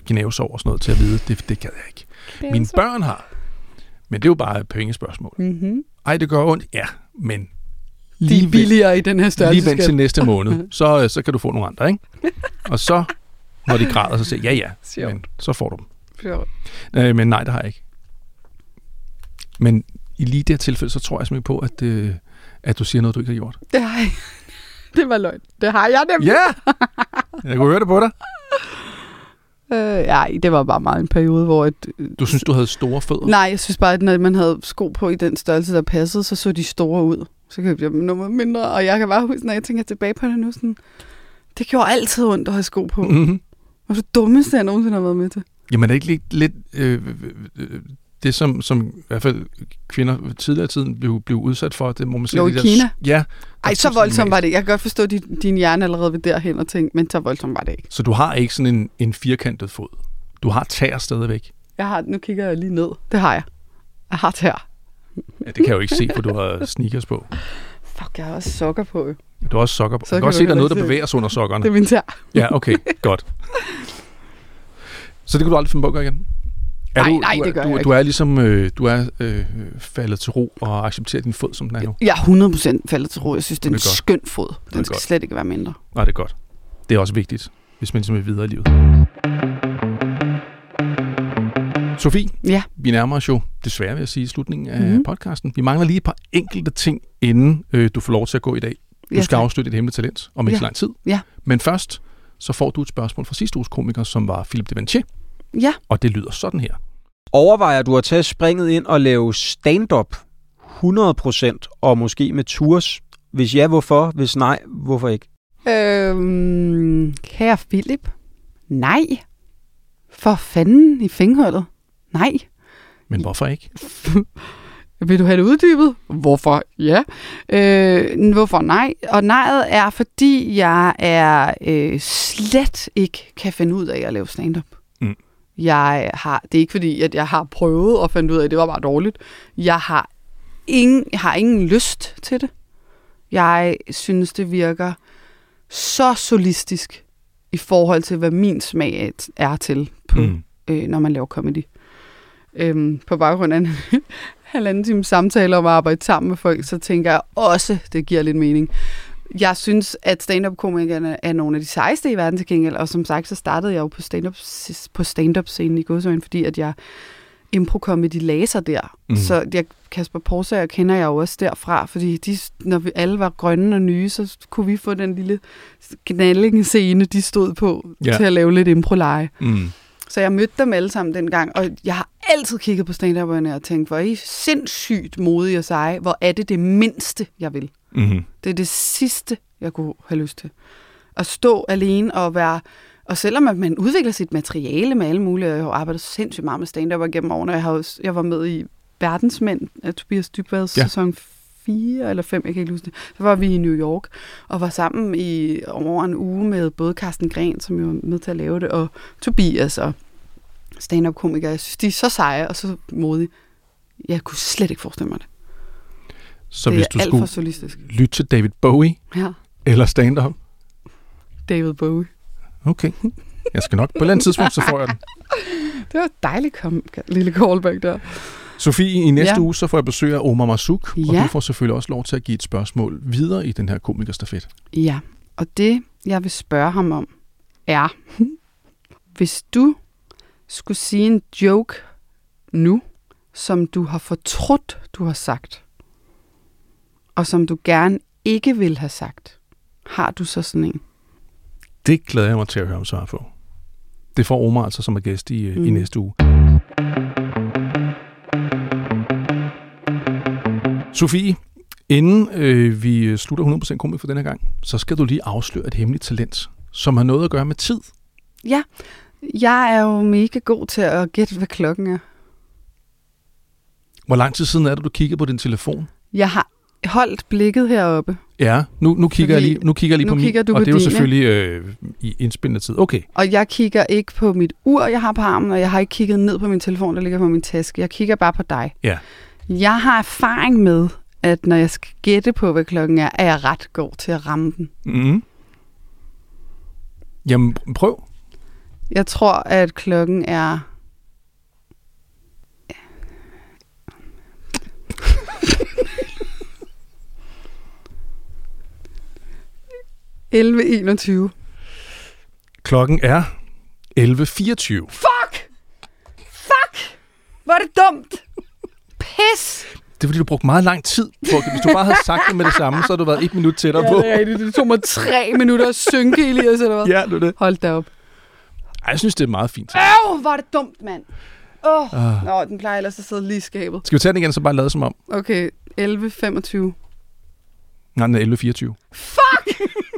gnævesår og sådan noget til at vide, det, det gad jeg ikke. Mine børn har, men det er jo bare et pengespørgsmål. Mm-hmm. Ej, det gør ondt, ja, men de er billigere i den her størrelse. Lige vent til næste måned, så, så kan du få nogle andre, ikke? Og så, når de græder, så siger ja, ja, men så får du dem. Øh, men nej, det har jeg ikke. Men i lige det her tilfælde, så tror jeg simpelthen på, at, øh, at du siger noget, du ikke har gjort. Det har jeg. Det var løgn. Det har jeg nemlig. Ja! Jeg kunne høre det på dig. Øh, ja, det var bare meget en periode, hvor... Et, du synes, du havde store fødder? Nej, jeg synes bare, at når man havde sko på i den størrelse, der passede, så så de store ud. Så købte jeg dem nummer mindre, og jeg kan bare huske, når jeg tænker tilbage på det nu, sådan, det gjorde altid ondt at have sko på. Mm-hmm. Og det dummeste, jeg nogensinde har været med til. Jamen, er det ikke lidt... lidt øh, øh, det, som, som i hvert fald kvinder tidligere i tiden blev, blev udsat for, det må man sige... Jo, i der, Kina? Ja. Ej, så voldsomt var det. Jeg kan godt forstå, at din, din hjerne allerede ved derhen og tænke, men så voldsomt var det ikke. Så du har ikke sådan en, en firkantet fod? Du har tær stadigvæk? Jeg har, nu kigger jeg lige ned. Det har jeg. Jeg har tær. Ja, det kan jeg jo ikke se, for du har sneakers på. Fuck, jeg har også sokker på. Du har også sokker på. Så jeg kan kan også se, der er noget, der se. bevæger sig under sokkerne. Det er min tær. Ja, okay. Godt. Så det kan du aldrig finde på at gøre igen? Er nej, du, nej, du, det gør du, jeg ikke. Du er ligesom, øh, du er øh, faldet til ro og accepterer din fod, som den er nu? Jeg er hundrede procent faldet til ro. Jeg synes, det er en det er skøn fod. Den er skal godt. slet ikke være mindre. Nej, det er godt. Det er også vigtigt, hvis man ligesom er videre i livet. Sofie, ja. Vi nærmer os jo, desværre vil jeg sige, i slutningen af mm-hmm. podcasten. Vi mangler lige et par enkelte ting, inden øh, du får lov til at gå i dag. Du ja, skal afslutte et hemmeligt talent om ikke ja. så lang tid. Ja. Men først, så får du et spørgsmål fra sidste uges komiker, som var Philippe de Vantier. Ja. Og det lyder sådan her. Overvejer du at tage springet ind og lave stand-up hundrede procent, og måske med tours? Hvis ja, hvorfor? Hvis nej, hvorfor ikke? Øhm, kære Philip, nej. For fanden i fingerhullet. Nej. Men hvorfor ikke? Vil du have det uddybet? Hvorfor? Ja. Øh, hvorfor nej? Og nejet er, fordi jeg er øh, slet ikke kan finde ud af at lave stand-up. Mm. Jeg har, det er ikke fordi, at jeg har prøvet at finde ud af, at det var bare dårligt. Jeg har ingen, jeg har ingen lyst til det. Jeg synes, det virker så solistisk i forhold til, hvad min smag er til, på, mm. øh, når man laver comedy. Øhm, på baggrund af en halvanden time samtale om at arbejde sammen med folk, så tænker jeg også, det giver lidt mening. Jeg synes, at stand-up-komikerne er nogle af de sejeste i verden til gengæld, og som sagt, så startede jeg jo på stand-up, på stand-up-scenen i Godsøjen, fordi at jeg impro-comedy læser der. Mm. Så jeg, Kasper Porsager kender jeg jo også derfra, fordi de, når vi alle var grønne og nye, så kunne vi få den lille knalding-scene, de stod på, ja. til at lave lidt impro-leje. Mm. Så jeg mødte dem alle sammen dengang, og jeg har altid kigget på stand-up'erne og tænkt, hvor er I sindssygt modige og seje, hvor er det det mindste, jeg vil. Mm-hmm. Det er det sidste, jeg kunne have lyst til. At stå alene og være... Og selvom at man udvikler sit materiale med alle mulige, og jeg har arbejdet sindssygt meget med stand-up gennem årene, jeg, har også, jeg var med i Verdensmænd af Tobias Dybvads ja. sæson fire eller fem, jeg kan ikke huske det. Så var vi i New York og var sammen i over en uge med både Carsten Gren, som jo var med til at lave det, og Tobias og stand-up-komikere. Jeg synes, de er så seje og så modige. Jeg kunne slet ikke forestille mig det. Så det hvis er du skulle lytte til David Bowie ja. eller stand-up? David Bowie. Okay. Jeg skal nok på et eller andet tidspunkt, så får jeg den. Det var et dejligt kom- lille callback der. Sofie, i næste ja. uge, så får jeg besøg af Omar Marzouk, ja. og du får selvfølgelig også lov til at give et spørgsmål videre i den her komikerstafet. Ja, og det, jeg vil spørge ham om, er, hvis du skulle sige en joke nu, som du har fortrudt, du har sagt, og som du gerne ikke vil have sagt, har du så sådan en? Det glæder jeg mig til at høre om svar på. Det får Omar altså som er gæst i, mm. i næste uge. Sofie, inden øh, vi slutter hundrede procent komik for denne gang, så skal du lige afsløre et hemmeligt talent, som har noget at gøre med tid. Ja, jeg er jo mega god til at gætte, hvad klokken er. Hvor lang tid siden er det, du kiggede på din telefon? Jeg har holdt blikket heroppe. Ja, nu, nu kigger Fordi, jeg lige, nu kigger jeg lige på min, og det er jo dine. selvfølgelig øh, i indspillende tid. Okay. Og jeg kigger ikke på mit ur, jeg har på armen, og jeg har ikke kigget ned på min telefon, der ligger på min taske. Jeg kigger bare på dig. Ja. Jeg har erfaring med, at når jeg skal gætte på, hvad klokken er, er jeg ret god til at ramme den. Mm. Jamen, prøv. Jeg tror, at klokken er... elleve enogtyve. Klokken er elleve fireogtyve. Fuck! Fuck! Hvor er det dumt! Pis! Det er fordi, du brugte meget lang tid på. Hvis du bare havde sagt det med det samme, så havde du været et minut tættere på. Ja, det er rigtigt. Det tog mig tre minutter at synke, Elias, eller hvad? Ja, det er det. Hold da op. Ej, jeg synes, det er meget fint. Øv, hvor er det dumt, mand. Åh, oh. Ah. Nå, den plejer ellers at sidde lige i skabet. Skal vi tage den igen, så bare lade som om? Okay, elleve femogtyve. Nej, den er elleve fireogtyve. Fuck!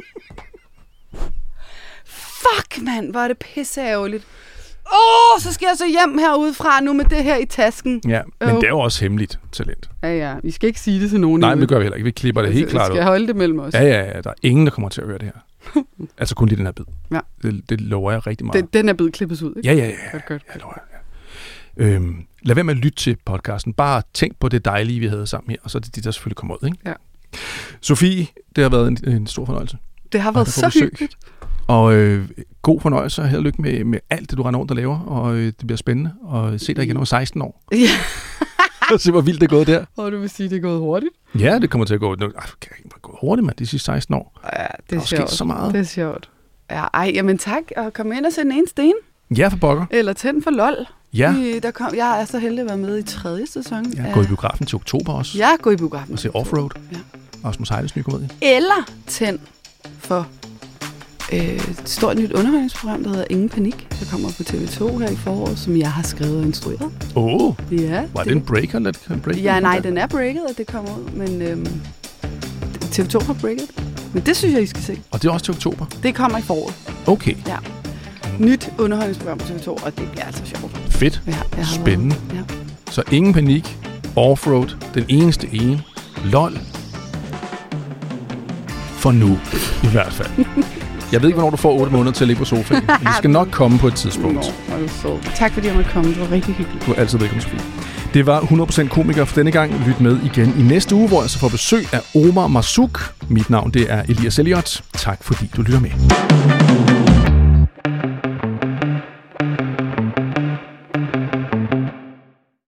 Fuck, mand, hvor er det pisseærgerligt. Åh, oh, så skal jeg så hjem herudefra nu med det her i tasken. Ja, men oh. det er jo også hemmeligt talent. Ja, ja, vi skal ikke sige det til nogen. Nej, men det gør vi heller ikke. Vi klipper det helt klart ud. Vi skal holde det mellem os. Ja, ja, ja. Der er ingen, der kommer til at høre det her. Altså kun lige den her bid. Ja. Det, det lover jeg rigtig meget. Den, den er bid klippes ud, ikke? Ja, ja, ja. Godt, godt. Jeg lover jeg. Ja. Øhm, lad være med at lytte til podcasten. Bare tænk på det dejlige, vi havde sammen her, og så er det de, der selvfølgelig kommer ud, ikke? Ja. Sofie, det har været en, en stor fornøjelse. Det har været så hyggeligt. Og øh, god fornøjelse og held og lykke med, med alt det, du render rundt og laver. Og øh, det bliver spændende at se dig igen over seksten år. Ja. Og se, hvor vildt det er gået der. Og du vil sige, det er gået hurtigt? Ja, det kommer til at gå, nu, ej, kan ikke gå hurtigt, mand, de sidste seksten år. Ja, det er der sjovt. så meget. Det er sjovt. Ja, ej, jamen tak, og kom ind og sæt en sten. Ja, for pokker. Eller tænd for lol. Ja. I, der kom, jeg er så heldig at være med i tredje sæson. Jeg går i biografen til oktober også. Jeg går i biografen. Og se Offroad. Ja. Rasmus Heiles nye komedie. Eller tænd for øh, et stort nyt underholdningsprogram, der hedder Ingen Panik. Der kommer på T V to her i foråret, som jeg har skrevet og instrueret. Åh, oh, ja, var det en breaker? Let it break ja, nej, den er breaket, og det kommer ud, men øhm, T V to har breaket. Men det synes jeg, I skal se. Og det er også til oktober? Det kommer i foråret. Okay. Ja. Nyt underholdningsprogram på T V to, og det bliver altså sjovt. Fedt. Ja, spændende. Ja. Så Ingen Panik, Offroad, den eneste ene, LOL. For nu, i hvert fald. Jeg ved ikke, hvornår du får otte måneder til at ligge på sofaen. Men det skal nok komme på et tidspunkt. Nå, du så. Tak fordi jeg måtte komme. Det var rigtig hyggeligt. Du er altid velkommen, Sofie. Det var hundrede procent komiker for denne gang. Lyt med igen i næste uge, hvor jeg så får besøg af Omar Marzouk. Mit navn det er Elias Elliot. Tak fordi du lytter med.